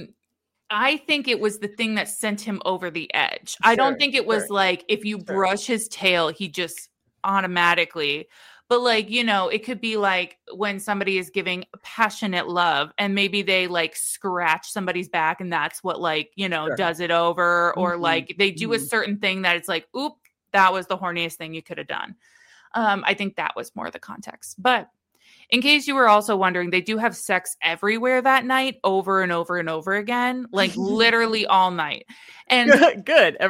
I think it was the thing that sent him over the edge. I don't think it was like if you brush his tail, he just automatically. But like, you know, it could be like when somebody is giving passionate love and maybe they like scratch somebody's back and that's what like, you know, does it over. Or like they do a certain thing that it's like, oop, that was the horniest thing you could have done. I think that was more the context. But in case you were also wondering, they do have sex everywhere that night, over and over and over again, like literally all night. And good.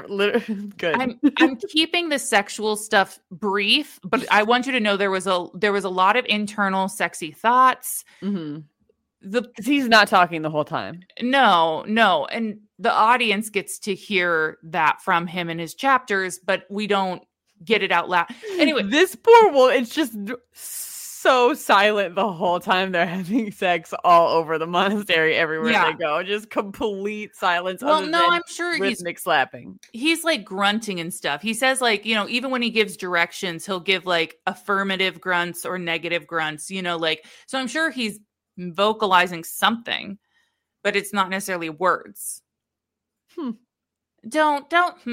I'm keeping the sexual stuff brief, but I want you to know there was a lot of internal sexy thoughts. Mm-hmm. He's not talking the whole time. No, and the audience gets to hear that from him in his chapters, but we don't get it out loud. Anyway, this poor woman, it's just so silent the whole time they're having sex all over the monastery everywhere they go. Just complete silence. Well, no, I'm sure rhythmic slapping. He's like grunting and stuff. He says like, you know, even when he gives directions, he'll give like affirmative grunts or negative grunts, you know, like, so I'm sure he's vocalizing something, but it's not necessarily words. Don't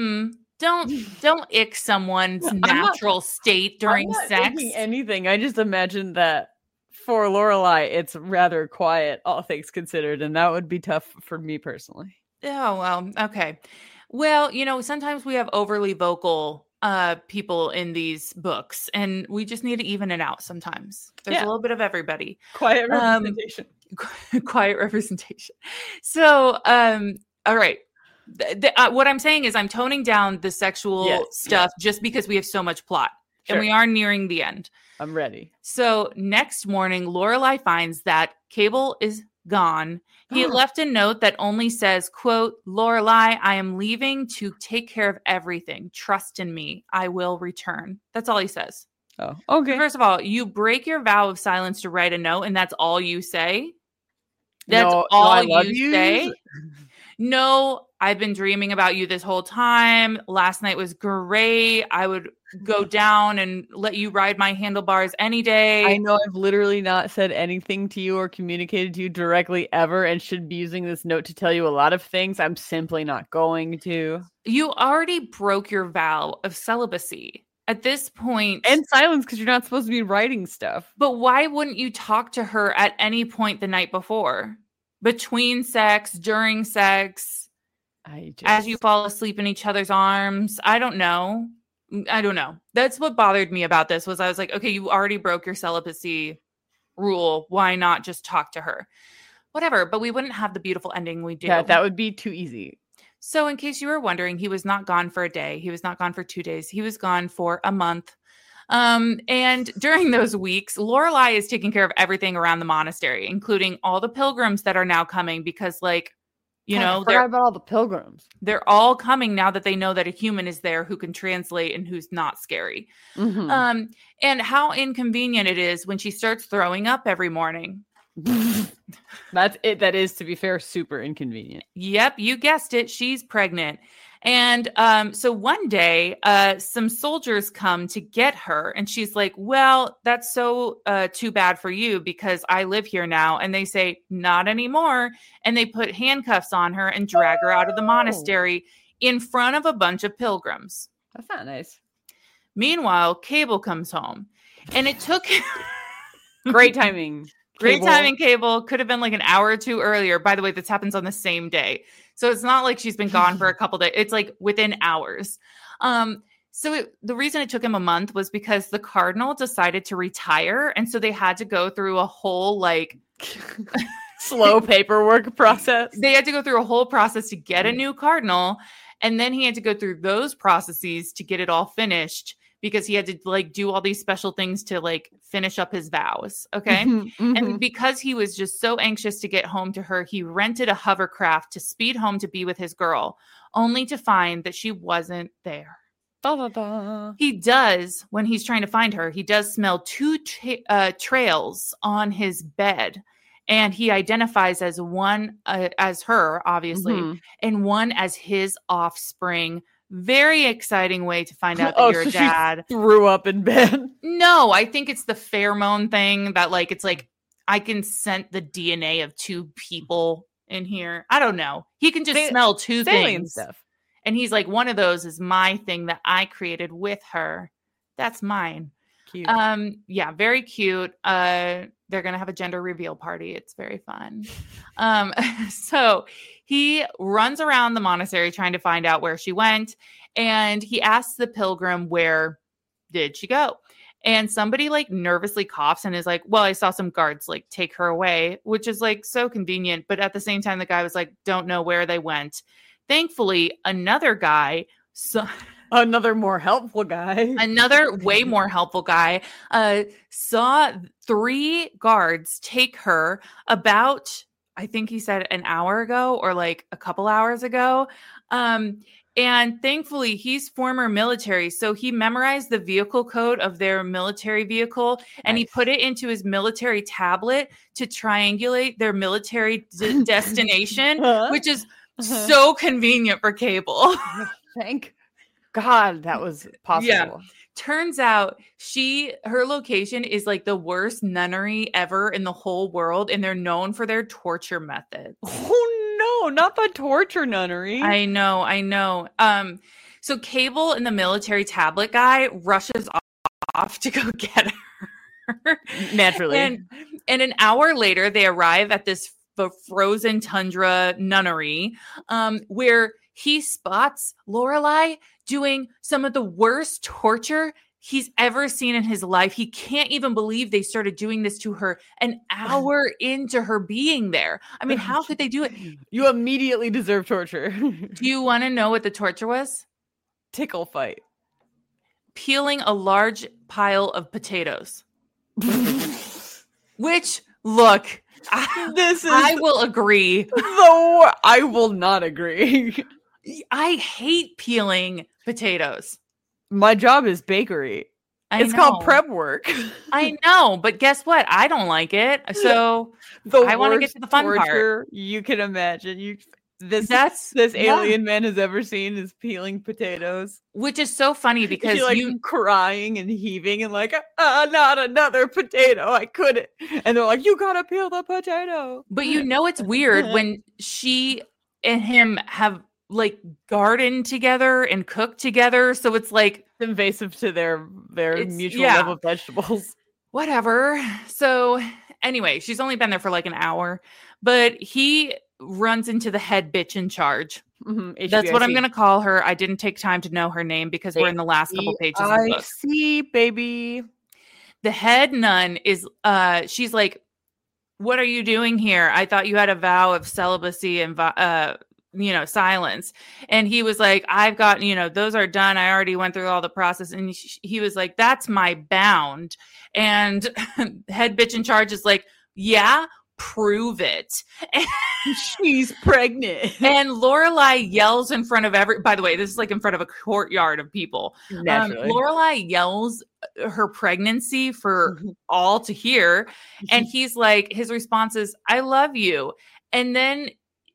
ick someone's natural state during sex. I'm not anything. I just imagine that for Lorelai, it's rather quiet, all things considered, and that would be tough for me personally. Oh, well, okay. Well, you know, sometimes we have overly vocal people in these books, and we just need to even it out sometimes. There's a little bit of everybody. Quiet representation. Quiet representation. So, All right. What I'm saying is I'm toning down the sexual stuff just because we have so much plot. Sure. And we are nearing the end. I'm ready. So next morning, Lorelai finds that Cable is gone. He left a note that only says, quote, Lorelai, I am leaving to take care of everything. Trust in me. I will return. That's all he says. Oh, okay. First of all, you break your vow of silence to write a note, and that's all you say? That's all you say? No, I've been dreaming about you this whole time. Last night was great. I would go down and let you ride my handlebars any day. I know I've literally not said anything to you or communicated to you directly ever and should be using this note to tell you a lot of things. I'm simply not going to. You already broke your vow of celibacy at this point. And silence, because you're not supposed to be writing stuff. But why wouldn't you talk to her at any point the night before? Between sex, during sex, as you fall asleep in each other's arms. I don't know. That's what bothered me about this was I was like, okay, you already broke your celibacy rule. Why not just talk to her? Whatever. But we wouldn't have the beautiful ending we do. Yeah, that would be too easy. So in case you were wondering, he was not gone for a day. He was not gone for 2 days. He was gone for a month. And during those weeks, Lorelai is taking care of everything around the monastery, including all the pilgrims that are now coming because, like, you know, I forgot about all the pilgrims. They're all coming now that they know that a human is there who can translate and who's not scary. Mm-hmm. And how inconvenient it is when she starts throwing up every morning. That's it. That is, to be fair, super inconvenient. Yep, you guessed it. She's pregnant. And so one day, some soldiers come to get her. And she's like, well, that's so too bad for you because I live here now. And they say, not anymore. And they put handcuffs on her and drag her out of the monastery in front of a bunch of pilgrims. That's not nice. Meanwhile, Cable comes home. And it took... Great timing. Great timing, Cable. Could have been like an hour or two earlier. By the way, this happens on the same day. So it's not like she's been gone for a couple days. It's like within hours. The reason it took him a month was because the cardinal decided to retire. And so they had to go through a whole like slow paperwork process. They had to go through a whole process to get a new cardinal. And then he had to go through those processes to get it all finished because he had to like do all these special things to like finish up his vows. Okay. Mm-hmm. And because he was just so anxious to get home to her, he rented a hovercraft to speed home to be with his girl, only to find that she wasn't there. Da-da-da. He does, when he's trying to find her, he does smell two trails on his bed. And he identifies as one as her, obviously, and one as his offspring. Very exciting way to find out that you're a dad. She threw up in bed. No, I think it's the pheromone thing that like, it's like, I can scent the DNA of two people in here. I don't know. He can just smell two things. Stuff. And he's like, one of those is my thing that I created with her. That's mine. Cute. Yeah, very cute. They're going to have a gender reveal party. It's very fun. So he runs around the monastery trying to find out where she went. And he asks the pilgrim, where did she go? And somebody like nervously coughs and is like, well, I saw some guards like take her away, which is like so convenient. But at the same time, the guy was like, don't know where they went. Thankfully, another guy, another more helpful guy, another way more helpful guy, saw 3 guards take her about, I think he said an hour ago or like a couple hours ago. And thankfully he's former military. So he memorized the vehicle code of their military vehicle and he put it into his military tablet to triangulate their military destination, which is so convenient for Cable. Thank God that was possible. Yeah. Turns out her location is like the worst nunnery ever in the whole world. And they're known for their torture methods. Oh no, not the torture nunnery. I know. So Cable and the military tablet guy rushes off to go get her. Naturally. And an hour later, they arrive at this frozen tundra nunnery, where he spots Lorelai doing some of the worst torture he's ever seen in his life. He can't even believe they started doing this to her an hour into her being there. I mean, how could they do it? You immediately deserve torture. Do you want to know what the torture was? Tickle fight. Peeling a large pile of potatoes. Which, look, I will agree. Though I will not agree. I hate peeling potatoes. My job is bakery. It's called prep work. I know, but guess what? I don't like it. So I want to get to the fun part. You can imagine. This alien man has ever seen is peeling potatoes. Which is so funny because you crying and heaving and like, not another potato. I couldn't. And they're like, you gotta peel the potato. But you know it's weird when she and him have like gardened together and cooked together. So it's like invasive to their mutual love of vegetables. Whatever. So anyway, she's only been there for like an hour, but he runs into the head bitch in charge. Mm-hmm. That's what I'm going to call her. I didn't take time to know her name because we're in the last couple pages of the book. See, baby. The head nun is, she's like, what are you doing here? I thought you had a vow of celibacy and, silence. And he was like, I've got, those are done. I already went through all the process. And he was like, that's my bound. And head bitch in charge is like, yeah, prove it. And she's pregnant. And Lorelai yells in front of by the way, this is like in front of a courtyard of people. Lorelai yells her pregnancy for all to hear. And he's like, his response is, I love you. And then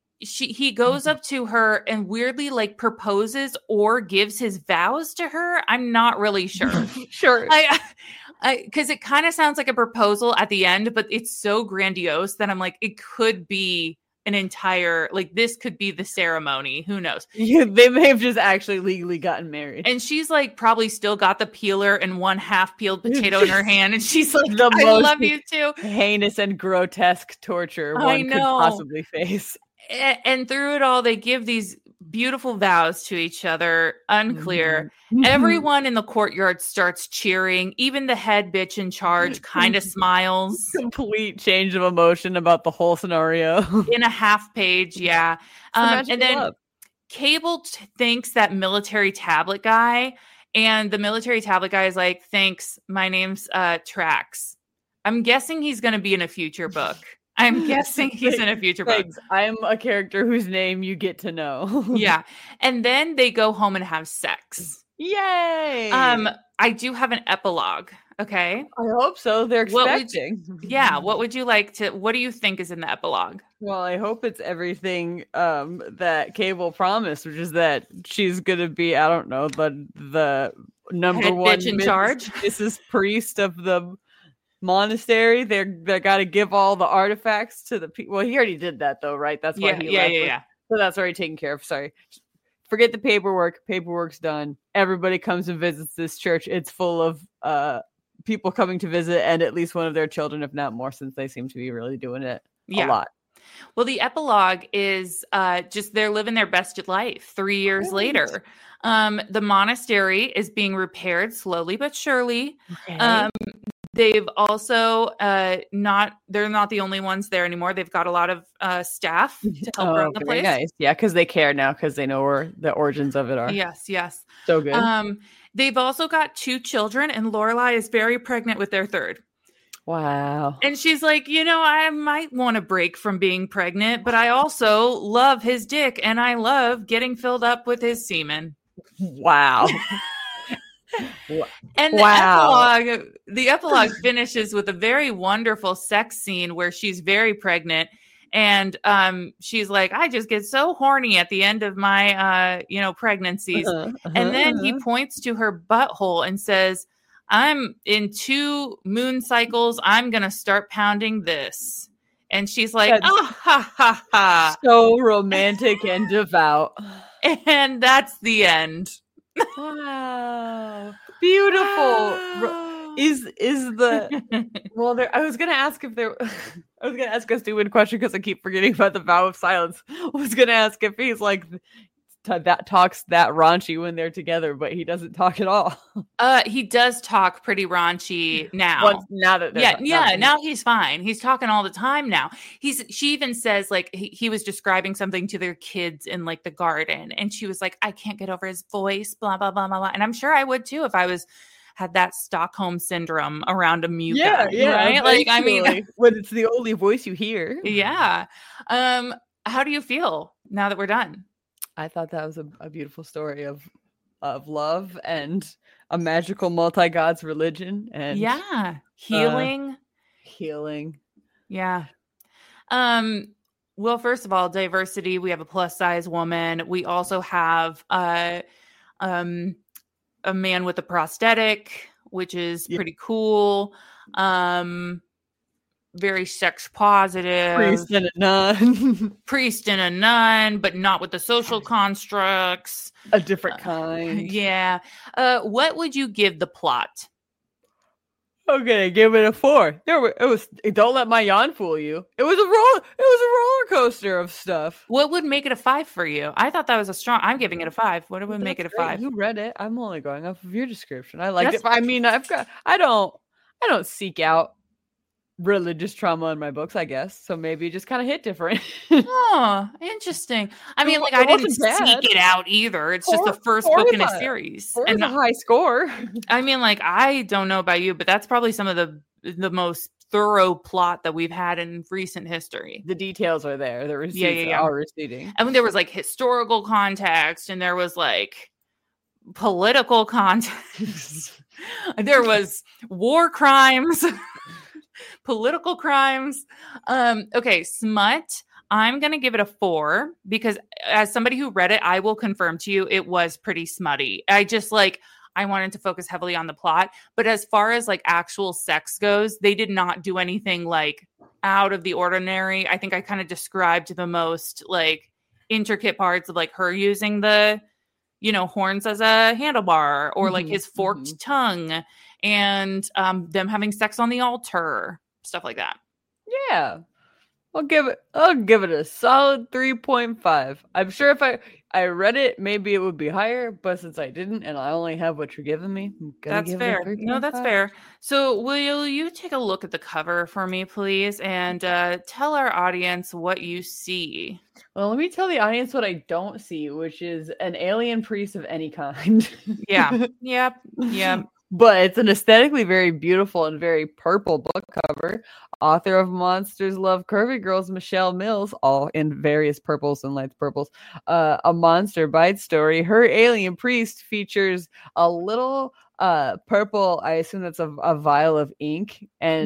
he goes up to her and weirdly like proposes or gives his vows to her. I'm not really sure. Sure. Because it kind of sounds like a proposal at the end, but it's so grandiose that I'm like, it could be an entire, like this could be the ceremony. Who knows? Yeah, they may have just actually legally gotten married. And she's like probably still got the peeler and one half peeled potato in her hand. And she's like, I love you too. Heinous and grotesque torture one could possibly face. And through it all, they give these beautiful vows to each other. Unclear. Mm-hmm. Everyone in the courtyard starts cheering. Even the head bitch in charge kind of smiles. Complete change of emotion about the whole scenario. In a half page, yeah. And then Cable thanks that military tablet guy. And the military tablet guy is like, thanks, my name's Trax. I'm guessing he's going to be in a future book. I'm guessing he's in a future book. I'm a character whose name you get to know. Yeah. And then they go home and have sex. Yay! I do have an epilogue. Okay. I hope so. They're expecting. What would you like to, what do you think is in the epilogue? Well, I hope it's everything that Cable promised, which is that she's going to be, I don't know, the number head one bitch in charge. Mrs. Priest of the monastery. They got to give all the artifacts to the people. Well, he already did that though, right? That's why he left. Yeah. So that's already taken care of. Sorry. Forget the paperwork. Paperwork's done. Everybody comes and visits this church. It's full of people coming to visit and at least one of their children, if not more, since they seem to be really doing it a lot. Well, the epilogue is just they're living their best life 3 years later. The monastery is being repaired slowly but surely. Okay. They've also they're not the only ones there anymore. They've got a lot of staff to help run the place. Nice. Yeah, because they care now because they know where the origins of it are. Yes. So good. They've also got 2 children, and Lorelai is very pregnant with their third. Wow. And she's like, I might want a break from being pregnant, but I also love his dick, and I love getting filled up with his semen. Wow. And the epilogue finishes with a very wonderful sex scene where she's very pregnant and she's like, I just get so horny at the end of my pregnancies. And then he points to her butthole and says, I'm in 2 moon cycles. I'm going to start pounding this. And she's like, oh, ha, ha, ha. So romantic and devout. And that's the end. Wow, beautiful. Wow. Is the well? I was gonna ask if there. I was gonna ask a stupid question because I keep forgetting about the vow of silence. I was gonna ask if he's like that talks that raunchy when they're together, but he doesn't talk at all. He does talk pretty raunchy now. Now that now he's fine. He's talking all the time now. She even says like he was describing something to their kids in like the garden, and she was like, I can't get over his voice, blah blah blah blah blah. And I'm sure I would too if I had that Stockholm syndrome around a mute guy, right? Like, I mean, when it's the only voice you hear. Yeah. How do you feel now that we're done? I thought that was a beautiful story of love and a magical multi-gods religion and healing. Yeah. Well, first of all, diversity. We have a plus size woman. We also have a man with a prosthetic, which is pretty cool. Very sex positive. Priest and a nun, but not with the social constructs. A different kind. Yeah. What would you give the plot? Okay, give it a 4. Don't let my yawn fool you. It was a roller coaster of stuff. What would make it a 5 for you? I thought that was I'm giving it a 5. What would make it a 5? You read it. I'm only going off of your description. I liked it. I mean, I don't seek out religious trauma in my books, I guess. So maybe it just kind of hit different. Oh, interesting. I mean, like I didn't seek it out either. It's just the first book in a series. And a high score. I mean, like I don't know about you, but that's probably some of the most thorough plot that we've had in recent history. The details are there. The receipts are receding. I mean, there was like historical context and there was like political context. There was war crimes. Political crimes. Okay, smut. I'm going to give it a 4 because as somebody who read it, I will confirm to you it was pretty smutty. I wanted to focus heavily on the plot. But as far as like actual sex goes, they did not do anything like out of the ordinary. I think I kind of described the most like intricate parts of like her using the, horns as a handlebar or like his forked tongue and them having sex on the altar, stuff like that. Yeah. I'll give it a solid 3.5. I'm sure if I read it, maybe it would be higher, but since I didn't and I only have what you're giving me, that's fair. No, that's fair. So will you take a look at the cover for me, please, and tell our audience what you see? Well, let me tell the audience what I don't see, which is an alien priest of any kind. Yeah. Yep. But it's an aesthetically very beautiful and very purple book cover. Author of Monsters Love Curvy Girls, Michelle Mills, all in various purples and light purples. A Monster Bite story. Her alien priest features a little purple, I assume that's a vial of ink, and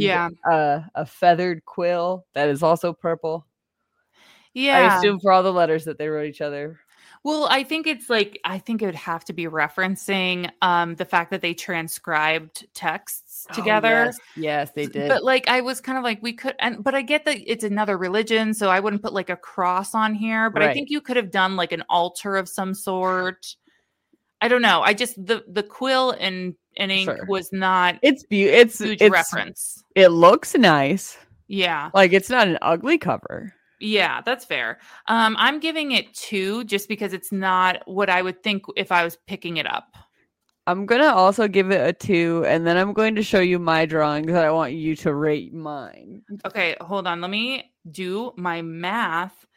a feathered quill that is also purple. Yeah. I assume for all the letters that they wrote each other. Well, I think it would have to be referencing the fact that they transcribed texts together. Yes, they did. But like, I was kind of like, but I get that it's another religion, so I wouldn't put like a cross on here. But I think you could have done like an altar of some sort. I don't know. I just the quill and ink was not. It's huge reference. It looks nice. Yeah, like it's not an ugly cover. Yeah, that's fair. I'm giving it 2 just because it's not what I would think if I was picking it up. I'm going to also give it a 2, and then I'm going to show you my drawings that I want you to rate mine. Okay, hold on. Let me do my math.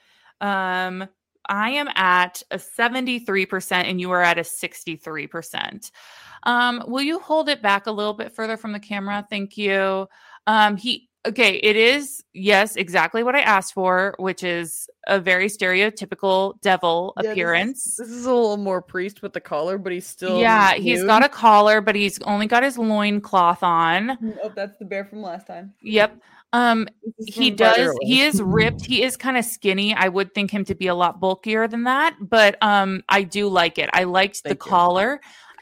I am at a 73% and you are at a 63%. Will you hold it back a little bit further from the camera? Thank you. Okay, it is, yes, exactly what I asked for, which is a very stereotypical devil appearance. This is a little more priest with the collar, but he's still he's got a collar, but he's only got his loincloth on. Oh, that's the bear from last time. Yep. He is ripped. He is kind of skinny. I would think him to be a lot bulkier than that, but I do like it. I liked the collar.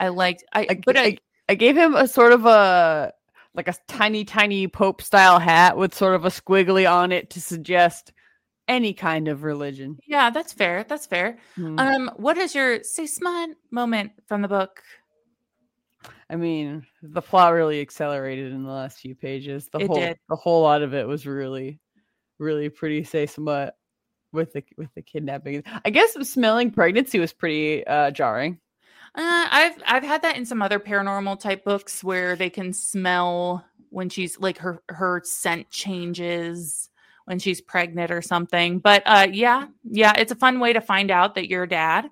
I gave him a sort of a tiny Pope style hat with sort of a squiggly on it to suggest any kind of religion. Yeah, that's fair. That's fair. What is your say smut moment from the book? I mean, the plot really accelerated in the last few pages. The whole lot of it was really, really pretty say smut with the kidnapping. I guess smelling pregnancy was pretty jarring. I've had that in some other paranormal type books where they can smell when she's like her scent changes when she's pregnant or something. But yeah, it's a fun way to find out that you're a dad.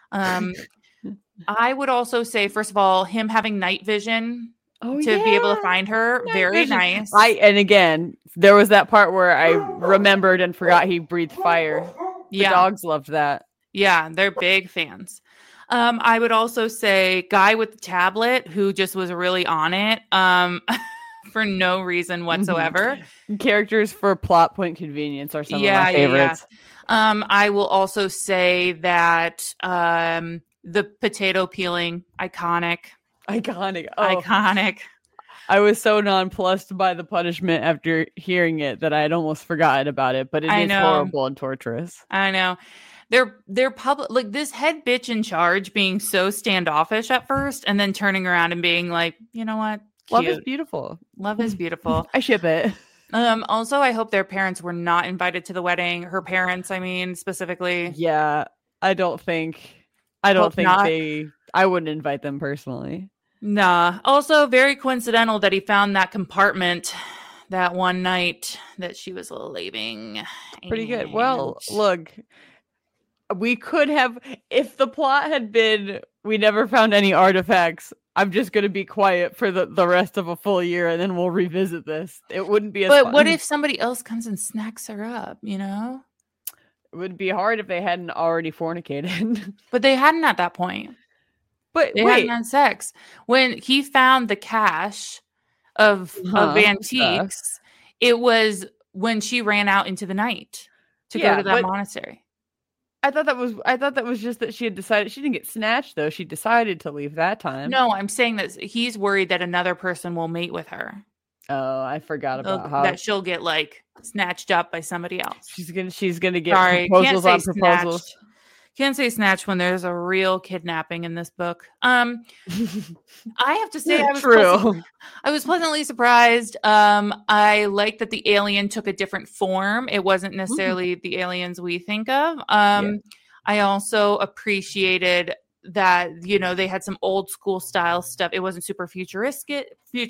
I would also say, first of all, him having night vision to be able to find her, very nice. And again, there was that part where I remembered and forgot he breathed fire. The dogs loved that. Yeah, they're big fans. I would also say guy with the tablet who just was really on it for no reason whatsoever. Characters for plot point convenience are some of my favorites. Yeah. I will also say that the potato peeling, iconic. Oh. Iconic. I was so nonplussed by the punishment after hearing it that I had almost forgotten about it, but it is horrible and torturous. I know. They're public, like this head bitch in charge being so standoffish at first and then turning around and being like, you know what? Cute. Love is beautiful. Love is beautiful. I ship it. Also, I hope their parents were not invited to the wedding. Her parents, I mean, specifically. Yeah, I wouldn't invite them personally. Nah. Also, very coincidental that he found that compartment that one night that she was leaving. Pretty good. Well, look, we could have, if the plot had been, we never found any artifacts, I'm just going to be quiet for the rest of a full year and then we'll revisit this. It wouldn't be as fun. What if somebody else comes and snacks her up, you know? It would be hard if they hadn't already fornicated. But they hadn't at that point. But they hadn't had sex. When he found the cache of antiques, it was when she ran out into the night to go to that monastery. I thought that was just that she had decided. She didn't get snatched though. She decided to leave that time. No, I'm saying that he's worried that another person will mate with her. Oh, I forgot about that she'll get like snatched up by somebody else. She's gonna get proposals on proposals. Snatched. Can't say snatch when there's a real kidnapping in this book. I have to say I was pleasantly surprised. I like that the alien took a different form. It wasn't necessarily the aliens we think of. I also appreciated that, you know, they had some old school style stuff. It wasn't super futuristic.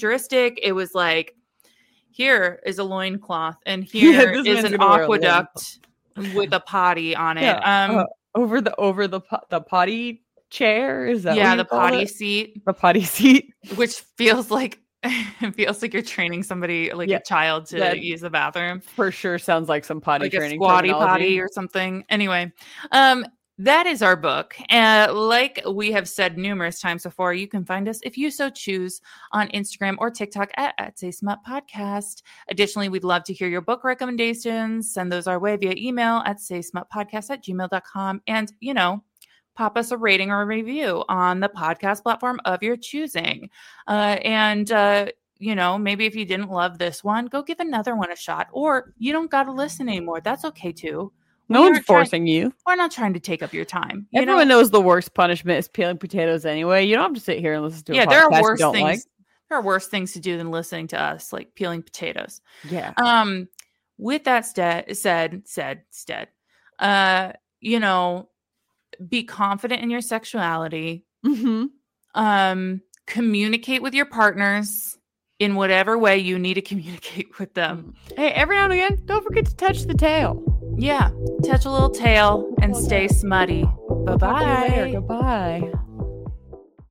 It was like, here is a loincloth and here is an aqueduct with a potty on it. Over the potty chair, is that the potty seat? The potty seat, which feels like you're training somebody like a child to use the bathroom. For sure, sounds like some potty like training, a squatty potty or something. Anyway, that is our book. Like we have said numerous times before, you can find us, if you so choose, on Instagram or TikTok at Say Smut Podcast. Additionally, we'd love to hear your book recommendations. Send those our way via email at saysmutpodcast@gmail.com. And, you know, pop us a rating or a review on the podcast platform of your choosing. You know, maybe if you didn't love this one, go give another one a shot. Or you don't got to listen anymore. That's okay, too. No one's forcing you. We're not trying to take up your time. Everyone knows the worst punishment is peeling potatoes anyway. You don't have to sit here and listen to a podcast there are worse you don't things. Like. There are worse things to do than listening to us, like peeling potatoes. Yeah. With that said, you know, be confident in your sexuality. Communicate with your partners in whatever way you need to communicate with them. Hey, every now and again, don't forget to touch the tail. Yeah, touch a little tail and stay smutty. Bye-bye. Goodbye.